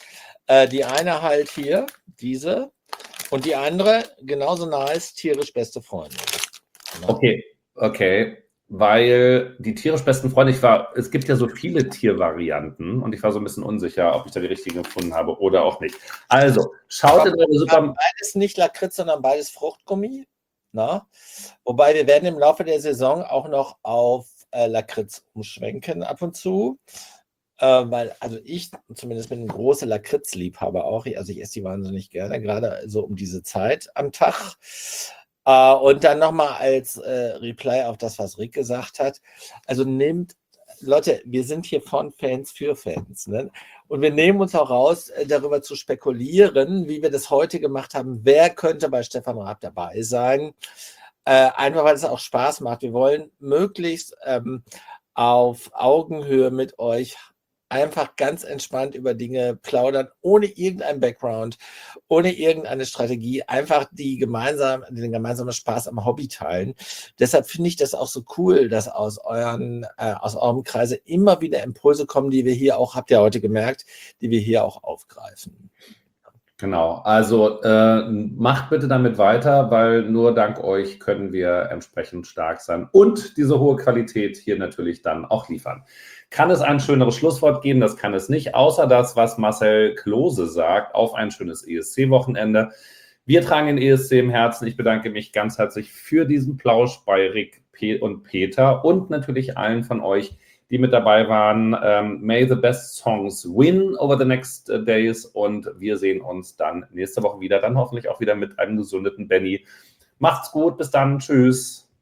Die eine halt hier, diese. Und die andere, genauso nice, tierisch beste Freunde. Ja. Okay. Weil die tierisch besten Freunde, es gibt ja so viele Tiervarianten und ich war so ein bisschen unsicher, ob ich da die richtigen gefunden habe oder auch nicht. Also, schaut in eure Supermärkte. Beides nicht Lakritz, sondern beides Fruchtgummi. Na? Wobei wir werden im Laufe der Saison auch noch auf Lakritz umschwenken ab und zu. Weil, also ich zumindest bin ein großer Lakritzliebhaber auch. Also ich esse die wahnsinnig gerne, gerade so um diese Zeit am Tag. Und dann nochmal als Reply auf das, was Rick gesagt hat. Also Leute, wir sind hier von Fans für Fans. Ne? Und wir nehmen uns auch raus, darüber zu spekulieren, wie wir das heute gemacht haben. Wer könnte bei Stefan Raab dabei sein? Einfach, weil es auch Spaß macht. Wir wollen möglichst auf Augenhöhe mit euch einfach ganz entspannt über Dinge plaudern, ohne irgendeinen Background, ohne irgendeine Strategie, einfach den gemeinsamen Spaß am Hobby teilen. Deshalb finde ich das auch so cool, dass aus eurem Kreise immer wieder Impulse kommen, die wir hier auch, habt ihr heute gemerkt, die wir hier auch aufgreifen. Genau, also macht bitte damit weiter, weil nur dank euch können wir entsprechend stark sein und diese hohe Qualität hier natürlich dann auch liefern. Kann es ein schöneres Schlusswort geben? Das kann es nicht, außer das, was Marcel Klose sagt, auf ein schönes ESC-Wochenende. Wir tragen den ESC im Herzen. Ich bedanke mich ganz herzlich für diesen Plausch bei Rick und Peter und natürlich allen von euch, die mit dabei waren. May the best songs win over the next days und wir sehen uns dann nächste Woche wieder, dann hoffentlich auch wieder mit einem gesundeten Benny. Macht's gut, bis dann, tschüss.